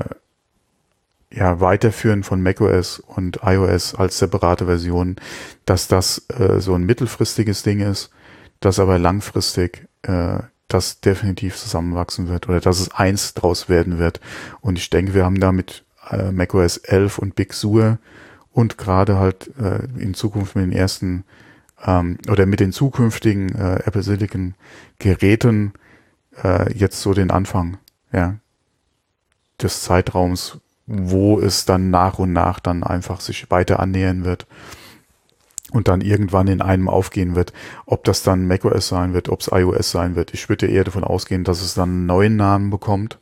ja, Weiterführen von macOS und iOS als separate Versionen, dass das äh, so ein mittelfristiges Ding ist, dass aber langfristig äh, das definitiv zusammenwachsen wird oder dass es eins draus werden wird. Und ich denke, wir haben da mit äh, macOS elf und Big Sur und gerade halt äh, in Zukunft mit den ersten ähm, oder mit den zukünftigen äh, Apple Silicon Geräten äh, jetzt so den Anfang, ja, des Zeitraums, wo es dann nach und nach dann einfach sich weiter annähern wird und dann irgendwann in einem aufgehen wird. Ob das dann macOS sein wird, ob es iOS sein wird. Ich würde eher davon ausgehen, dass es dann einen neuen Namen bekommt.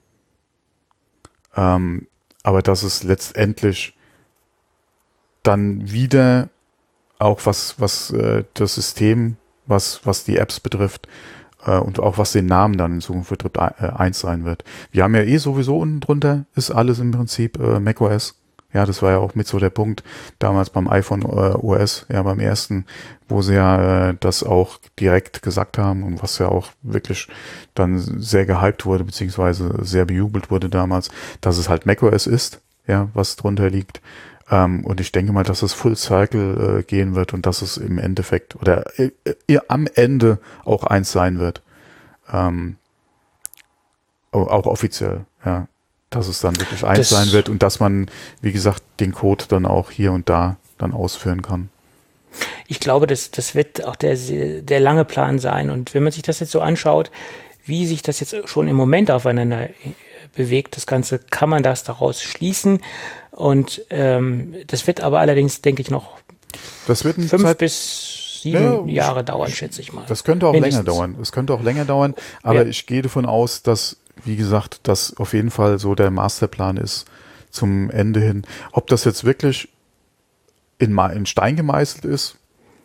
Ähm, aber dass es letztendlich dann wieder auch was, was äh, das System, was, was die Apps betrifft äh, und auch was den Namen dann in Zukunft betrifft, äh, eins sein wird. Wir haben ja eh sowieso unten drunter, ist alles im Prinzip äh, macOS. Ja, das war ja auch mit so der Punkt damals beim iPhone äh, O S, ja beim ersten, wo sie ja äh, das auch direkt gesagt haben und was ja auch wirklich dann sehr gehypt wurde, beziehungsweise sehr bejubelt wurde damals, dass es halt macOS ist, ja, was drunter liegt. Ähm, und ich denke mal, dass es Full Cycle äh, gehen wird und dass es im Endeffekt oder äh, äh, am Ende auch eins sein wird. Ähm, auch offiziell, ja. Dass es dann wirklich eins das sein wird und dass man, wie gesagt, den Code dann auch hier und da dann ausführen kann. Ich glaube, das, das wird auch der, der lange Plan sein. Und wenn man sich das jetzt so anschaut, wie sich das jetzt schon im Moment aufeinander bewegt, das Ganze, kann man das daraus schließen. Und ähm, das wird aber allerdings, denke ich, noch das wird fünf Zeit bis sieben ja, Jahre dauern, schätze ich mal. Das könnte auch Mindestens. länger dauern. Es könnte auch länger dauern, aber ja. Ich gehe davon aus, dass, wie gesagt, das auf jeden Fall so der Masterplan ist zum Ende hin. Ob das jetzt wirklich in, in Stein gemeißelt ist,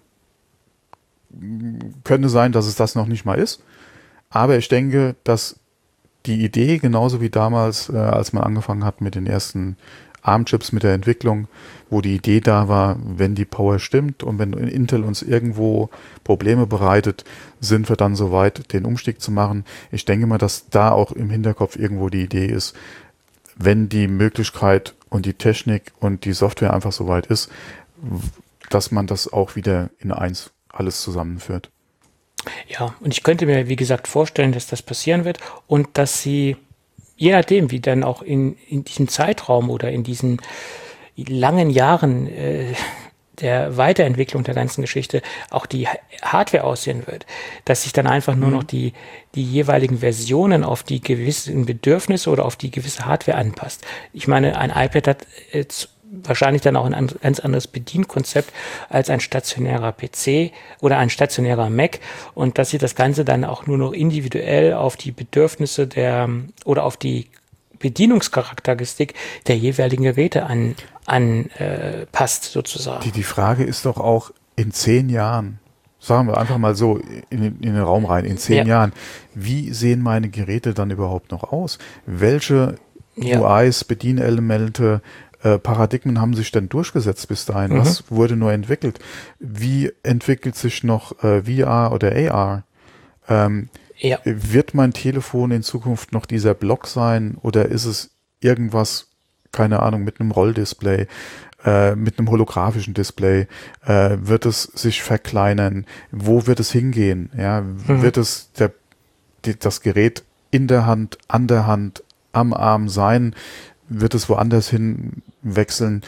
könnte sein, dass es das noch nicht mal ist. Aber ich denke, dass die Idee, genauso wie damals, äh, als man angefangen hat mit den ersten ARM-Chips mit der Entwicklung, wo die Idee da war, wenn die Power stimmt und wenn Intel uns irgendwo Probleme bereitet, sind wir dann soweit, den Umstieg zu machen. Ich denke mal, dass da auch im Hinterkopf irgendwo die Idee ist, wenn die Möglichkeit und die Technik und die Software einfach soweit ist, dass man das auch wieder in eins alles zusammenführt. Ja, und ich könnte mir, wie gesagt, vorstellen, dass das passieren wird und dass sie, je nachdem, wie dann auch in, in diesem Zeitraum oder in diesen langen Jahren äh, der Weiterentwicklung der ganzen Geschichte auch die Hardware aussehen wird, dass sich dann einfach nur mhm. noch die, die jeweiligen Versionen auf die gewissen Bedürfnisse oder auf die gewisse Hardware anpasst. Ich meine, ein iPad hat jetzt wahrscheinlich dann auch ein ganz anderes Bedienkonzept als ein stationärer P C oder ein stationärer Mac und dass sie das Ganze dann auch nur noch individuell auf die Bedürfnisse der oder auf die Bedienungscharakteristik der jeweiligen Geräte an, an äh, passt sozusagen. Die, die Frage ist doch auch in zehn Jahren, sagen wir einfach mal so in, in den Raum rein, in zehn ja. Jahren, wie sehen meine Geräte dann überhaupt noch aus? Welche ja. U Is, Bedienelemente, äh, Paradigmen haben sich denn durchgesetzt bis dahin? Mhm. Was wurde nur entwickelt? Wie entwickelt sich noch äh, V R oder A R? Ähm, Ja. Wird mein Telefon in Zukunft noch dieser Block sein oder ist es irgendwas, keine Ahnung, mit einem Rolldisplay, äh, mit einem holographischen Display? Äh, wird es sich verkleinern? Wo wird es hingehen? Ja, mhm. Wird es der, die, das Gerät in der Hand, an der Hand, am Arm sein? Wird es woanders hin wechseln?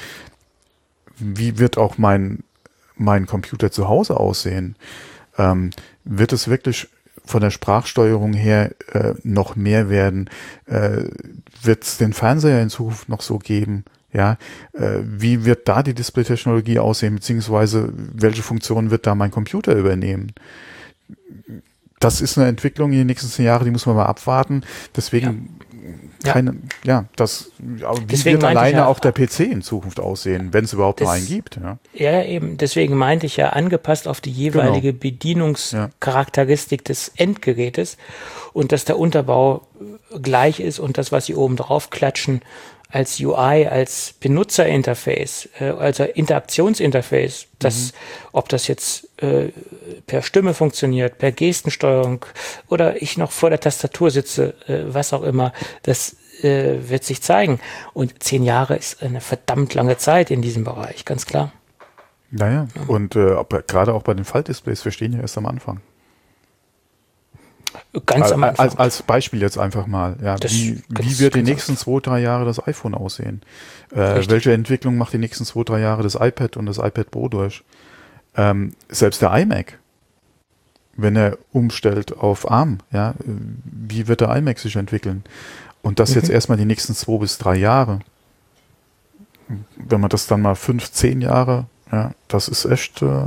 Wie wird auch mein, mein Computer zu Hause aussehen? Ähm, wird es wirklich von der Sprachsteuerung her äh, noch mehr werden? Äh, wird es den Fernseher in Zukunft noch so geben? Ja, äh, wie wird da die Display-Technologie aussehen, beziehungsweise welche Funktionen wird da mein Computer übernehmen? Das ist eine Entwicklung in den nächsten zehn Jahren, die muss man mal abwarten. Deswegen ja. keine, ja, ja das, wie Deswegen wird alleine ja, auch der P C in Zukunft aussehen, wenn es überhaupt das, noch einen gibt. Ja. ja, eben. Deswegen meinte ich ja, angepasst auf die jeweilige genau. Bedienungscharakteristik ja. des Endgerätes und dass der Unterbau gleich ist und das, was sie oben drauf klatschen, als U I, als Benutzerinterface, äh, also Interaktionsinterface, das, mhm. ob das jetzt äh, per Stimme funktioniert, per Gestensteuerung oder ich noch vor der Tastatur sitze, äh, was auch immer, das äh, wird sich zeigen. Und zehn Jahre ist eine verdammt lange Zeit in diesem Bereich, ganz klar. Naja, ja. und äh, gerade auch bei den Faltdisplays, wir stehen ja erst am Anfang. Ganz am Anfang. Als, als Beispiel jetzt einfach mal. Ja, das, wie, ganz, wie wird die nächsten zwei, drei Jahre das iPhone aussehen? Äh, welche Entwicklung macht die nächsten zwei, drei Jahre das iPad und das iPad Pro durch? Ähm, selbst der iMac, wenn er umstellt auf ARM, ja, wie wird der iMac sich entwickeln? Und das mhm. jetzt erstmal die nächsten zwei bis drei Jahre. Wenn man das dann mal fünf, zehn Jahre, ja, das ist echt... Äh,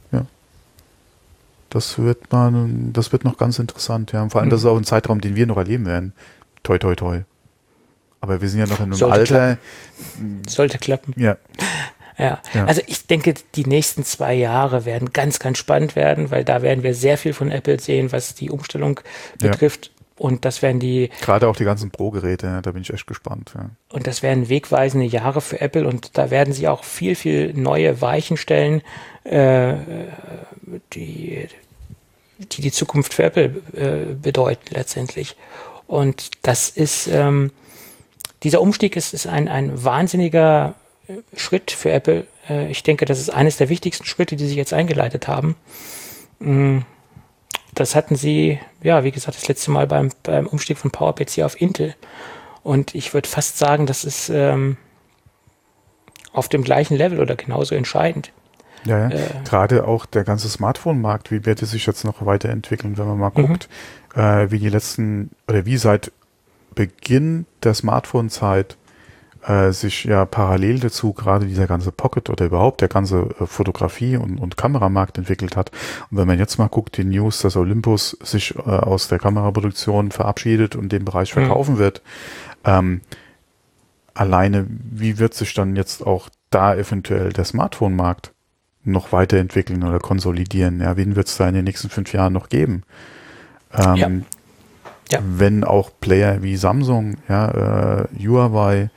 Das wird man, das wird noch ganz interessant, ja. Und vor allem, das ist auch ein Zeitraum, den wir noch erleben werden. Toi, toi, toi. Aber wir sind ja noch in einem Sollte Alter. Klappen. Sollte klappen. Ja. ja. Ja. Also ich denke, die nächsten zwei Jahre werden ganz, ganz spannend werden, weil da werden wir sehr viel von Apple sehen, was die Umstellung betrifft. Ja. Und das werden die... Gerade auch die ganzen Pro-Geräte, ja, da bin ich echt gespannt. Ja. Und das werden wegweisende Jahre für Apple und da werden sie auch viel, viel neue Weichen stellen, äh, die, die die Zukunft für Apple äh, bedeuten letztendlich. Und das ist, ähm, dieser Umstieg ist, ist ein, ein wahnsinniger Schritt für Apple. Äh, ich denke, das ist eines der wichtigsten Schritte, die sie jetzt eingeleitet haben. Mhm. Das hatten sie, ja, wie gesagt, das letzte Mal beim, beim Umstieg von PowerPC auf Intel. Und ich würde fast sagen, das ist ähm, auf dem gleichen Level oder genauso entscheidend. Ja, ja. Äh, gerade auch der ganze Smartphone-Markt, wie wird es sich jetzt noch weiterentwickeln, wenn man mal guckt, mhm. äh, wie die letzten, oder wie seit Beginn der Smartphone-Zeit äh, sich ja parallel dazu gerade dieser ganze Pocket oder überhaupt der ganze äh, Fotografie- und, und Kameramarkt entwickelt hat. Und wenn man jetzt mal guckt, die News, dass Olympus sich äh, aus der Kameraproduktion verabschiedet und den Bereich verkaufen mhm. wird, ähm, alleine, wie wird sich dann jetzt auch da eventuell der Smartphone-Markt noch weiterentwickeln oder konsolidieren? Ja, wen wird es da in den nächsten fünf Jahren noch geben? Ähm, ja. Ja. Wenn auch Player wie Samsung, ja, äh, Huawei,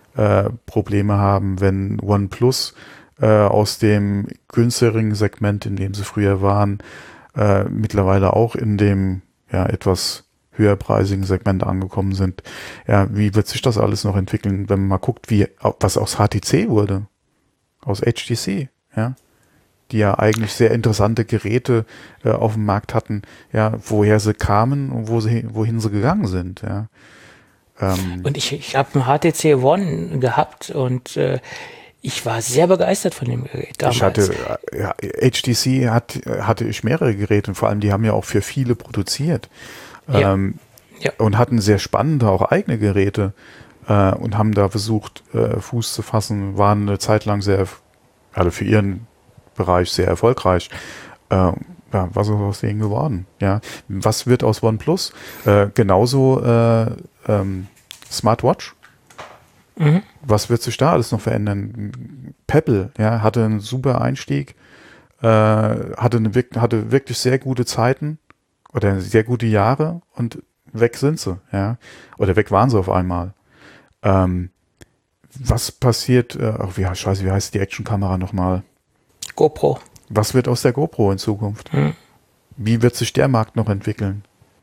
äh, Probleme haben, wenn OnePlus äh, aus dem günstigeren Segment, in dem sie früher waren, äh, mittlerweile auch in dem ja etwas höherpreisigen Segment angekommen sind. Ja, wie wird sich das alles noch entwickeln, wenn man mal guckt, wie was aus H T C wurde, aus H T C, ja, die ja eigentlich sehr interessante Geräte äh, auf dem Markt hatten, ja, woher sie kamen und wo sie, wohin sie gegangen sind, ja. Ähm, und ich, ich habe einen H T C One gehabt und äh, ich war sehr begeistert von dem Gerät damals. Ich hatte, ja, H T C hat, hatte ich mehrere Geräte und vor allem die haben ja auch für viele produziert. Ja. Ähm, ja. Und hatten sehr spannende, auch eigene Geräte äh, und haben da versucht, äh, Fuß zu fassen, waren eine Zeit lang sehr, also für ihren Bereich sehr erfolgreich. Äh, ja, was ist aus denen geworden? Ja, was wird aus OnePlus? Äh, genauso äh, ähm, Smartwatch. Mhm. Was wird sich da alles noch verändern? Pebble, ja, hatte einen super Einstieg, äh, hatte, eine, hatte wirklich sehr gute Zeiten oder sehr gute Jahre und weg sind sie, ja, oder weg waren sie auf einmal. Ähm, was passiert, äh, oh, wie, scheiße, wie heißt die Actionkamera nochmal? GoPro. Was wird aus der GoPro in Zukunft? Mhm. Wie wird sich der Markt noch entwickeln?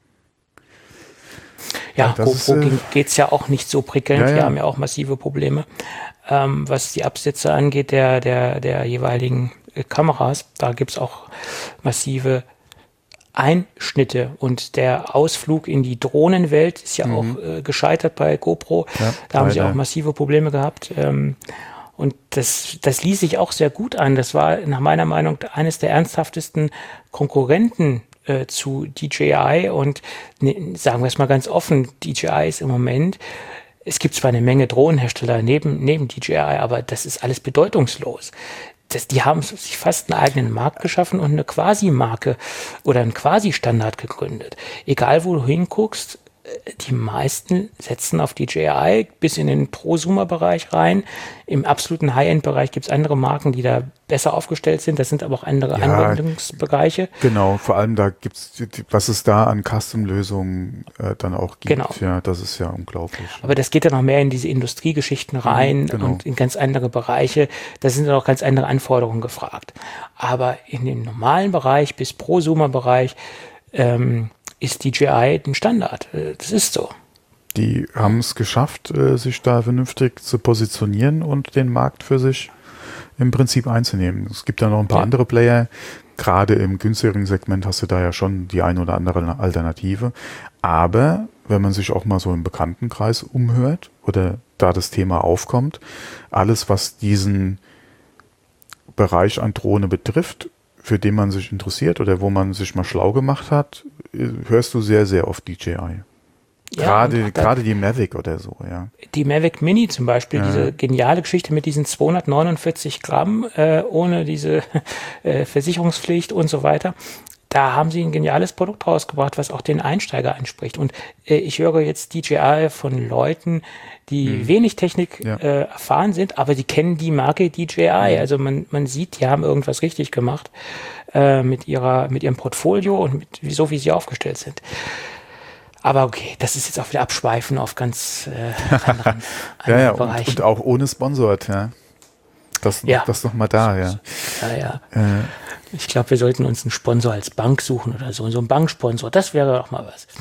Ja, ja GoPro äh, geht es ja auch nicht so prickelnd. Ja, ja. Wir haben ja auch massive Probleme. Ähm, was die Absätze angeht, der, der, der jeweiligen äh, Kameras, da gibt es auch massive Einschnitte. Und der Ausflug in die Drohnenwelt ist ja mhm. auch äh, gescheitert bei GoPro. Ja, da haben leider. sie auch massive Probleme gehabt. Ähm, und das, das ließ sich auch sehr gut an. Das war nach meiner Meinung eines der ernsthaftesten Konkurrenten äh, zu D J I. Und ne, sagen wir es mal ganz offen, D J I ist im Moment, es gibt zwar eine Menge Drohnenhersteller neben, neben D J I, aber das ist alles bedeutungslos. Das, die haben sich fast einen eigenen Markt geschaffen und eine Quasi-Marke oder einen Quasi-Standard gegründet. Egal, wo du hinguckst, die meisten setzen auf D J I bis in den Prosumer-Bereich rein. Im absoluten High-End-Bereich gibt es andere Marken, die da besser aufgestellt sind. Das sind aber auch andere ja, Anwendungsbereiche. Genau, vor allem da gibt es, was es da an Custom-Lösungen äh, dann auch gibt. Genau. Ja, das ist ja unglaublich. Aber das geht dann noch mehr in diese Industriegeschichten rein mhm, genau. und in ganz andere Bereiche. Da sind dann auch ganz andere Anforderungen gefragt. Aber in dem normalen Bereich bis Prosumer-Bereich ähm, ist D J I ein Standard. Das ist so. Die haben es geschafft, sich da vernünftig zu positionieren und den Markt für sich im Prinzip einzunehmen. Es gibt ja noch ein paar ja. andere Player. Gerade im günstigeren Segment hast du da ja schon die ein oder andere Alternative. Aber wenn man sich auch mal so im Bekanntenkreis umhört oder da das Thema aufkommt, alles, was diesen Bereich an Drohne betrifft, für den man sich interessiert oder wo man sich mal schlau gemacht hat, hörst du sehr, sehr oft D J I. Ja, gerade, gerade die Mavic oder so, ja. Die Mavic Mini zum Beispiel, ja. diese geniale Geschichte mit diesen zweihundertneunundvierzig Gramm, äh, ohne diese äh, Versicherungspflicht und so weiter. Da haben sie ein geniales Produkt rausgebracht, was auch den Einsteiger anspricht. Und äh, ich höre jetzt D J I von Leuten, die hm. wenig Technik ja. äh, erfahren sind, aber die kennen die Marke D J I. Hm. Also man, man sieht, die haben irgendwas richtig gemacht äh, mit ihrer, mit ihrem Portfolio und mit, so wie sie aufgestellt sind. Aber okay, das ist jetzt auch wieder Abschweifen auf ganz äh, anderen, ja, ja, anderen Bereichen. Und, und auch ohne Sponsored, ja. Das, ja. das noch mal da, ja. Ja, ja. Äh. Ich glaube, wir sollten uns einen Sponsor als Bank suchen oder so. So ein Banksponsor, das wäre doch mal was.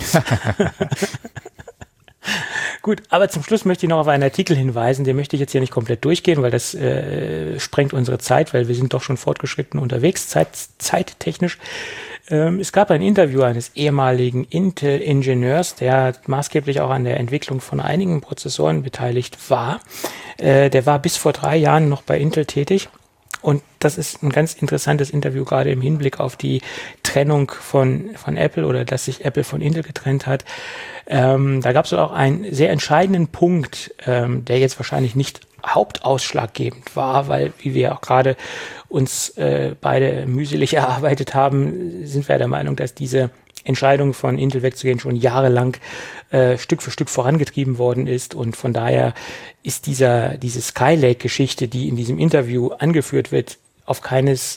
Gut, aber zum Schluss möchte ich noch auf einen Artikel hinweisen, den möchte ich jetzt hier nicht komplett durchgehen, weil das äh, sprengt unsere Zeit, weil wir sind doch schon fortgeschritten unterwegs, zeit, zeittechnisch. Ähm, es gab ein Interview eines ehemaligen Intel-Ingenieurs, der maßgeblich auch an der Entwicklung von einigen Prozessoren beteiligt war. Äh, der war bis vor drei Jahren noch bei Intel tätig. Und das ist ein ganz interessantes Interview, gerade im Hinblick auf die Trennung von, von Apple oder dass sich Apple von Intel getrennt hat. Ähm, da gab es auch einen sehr entscheidenden Punkt, ähm, der jetzt wahrscheinlich nicht hauptausschlaggebend war, weil, wie wir auch gerade uns äh, beide mühselig erarbeitet haben, sind wir der Meinung, dass diese Entscheidung von Intel wegzugehen schon jahrelang äh, Stück für Stück vorangetrieben worden ist und von daher ist dieser diese Skylake-Geschichte, die in diesem Interview angeführt wird, auf keines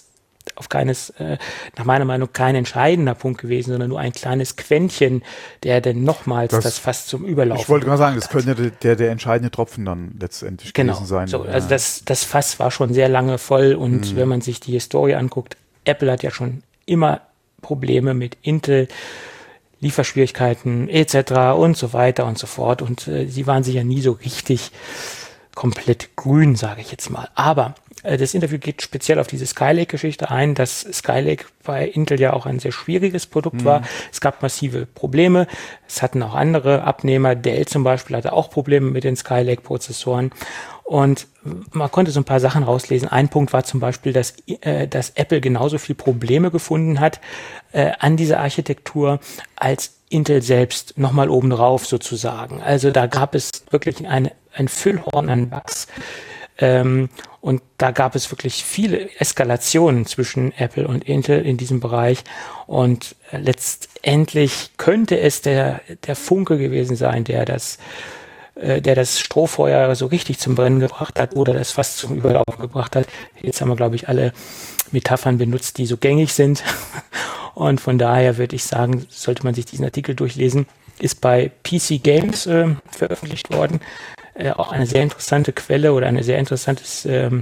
auf keines, äh, nach meiner Meinung kein entscheidender Punkt gewesen, sondern nur ein kleines Quäntchen, der dann nochmals das, das Fass zum Überlaufen. Ich wollte gerade sagen, das könnte der, der, der entscheidende Tropfen dann letztendlich genau, gewesen sein. So, also das, das Fass war schon sehr lange voll und mhm. wenn man sich die Historie anguckt, Apple hat ja schon immer Probleme mit Intel, Lieferschwierigkeiten et cetera und so weiter und so fort und äh, sie waren sich ja nie so richtig komplett grün, sage ich jetzt mal. Aber äh, das Interview geht speziell auf diese Skylake-Geschichte ein, dass Skylake bei Intel ja auch ein sehr schwieriges Produkt mhm. war. Es gab massive Probleme. Es hatten auch andere Abnehmer. Dell zum Beispiel hatte auch Probleme mit den Skylake-Prozessoren. Und man konnte so ein paar Sachen rauslesen. Ein Punkt war zum Beispiel, dass, äh, dass Apple genauso viel Probleme gefunden hat äh, an dieser Architektur als Intel selbst nochmal obendrauf sozusagen. Also da gab es wirklich eine, ein Füllhorn an Bugs. Ähm, und da gab es wirklich viele Eskalationen zwischen Apple und Intel in diesem Bereich. Und äh, letztendlich könnte es der, der Funke gewesen sein, der das der das Strohfeuer so richtig zum Brennen gebracht hat oder das fast zum Überlaufen gebracht hat. Jetzt haben wir, glaube ich, alle Metaphern benutzt, die so gängig sind. Und von daher würde ich sagen, sollte man sich diesen Artikel durchlesen. Ist bei P C Games äh, veröffentlicht worden. Äh, auch eine sehr interessante Quelle oder ein sehr interessantes ähm,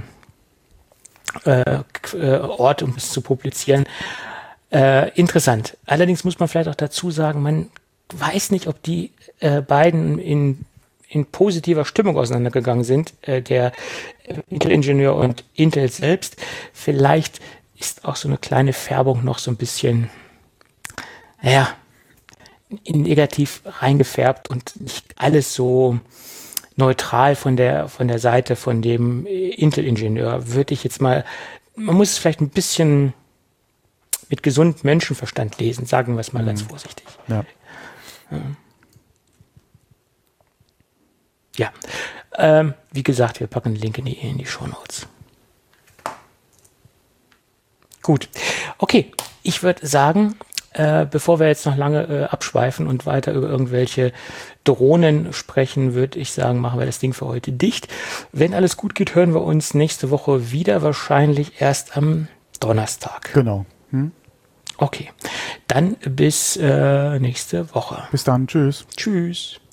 äh, Ort, um es zu publizieren. Äh, interessant. Allerdings muss man vielleicht auch dazu sagen, man weiß nicht, ob die äh, beiden in in positiver Stimmung auseinandergegangen sind, äh, der Intel-Ingenieur und Intel selbst. Vielleicht ist auch so eine kleine Färbung noch so ein bisschen, naja, in negativ reingefärbt und nicht alles so neutral von der, von der Seite von dem Intel-Ingenieur. Würde ich jetzt mal, man muss es vielleicht ein bisschen mit gesundem Menschenverstand lesen, sagen wir es mal mhm. ganz vorsichtig. Ja. Ja. Ja, ähm, wie gesagt, wir packen den Link in die, in die Shownotes. Gut, okay, ich würde sagen, äh, bevor wir jetzt noch lange äh, abschweifen und weiter über irgendwelche Drohnen sprechen, würde ich sagen, machen wir das Ding für heute dicht. Wenn alles gut geht, hören wir uns nächste Woche wieder, wahrscheinlich erst am Donnerstag. Genau. Hm? Okay, dann bis äh, nächste Woche. Bis dann, tschüss. Tschüss.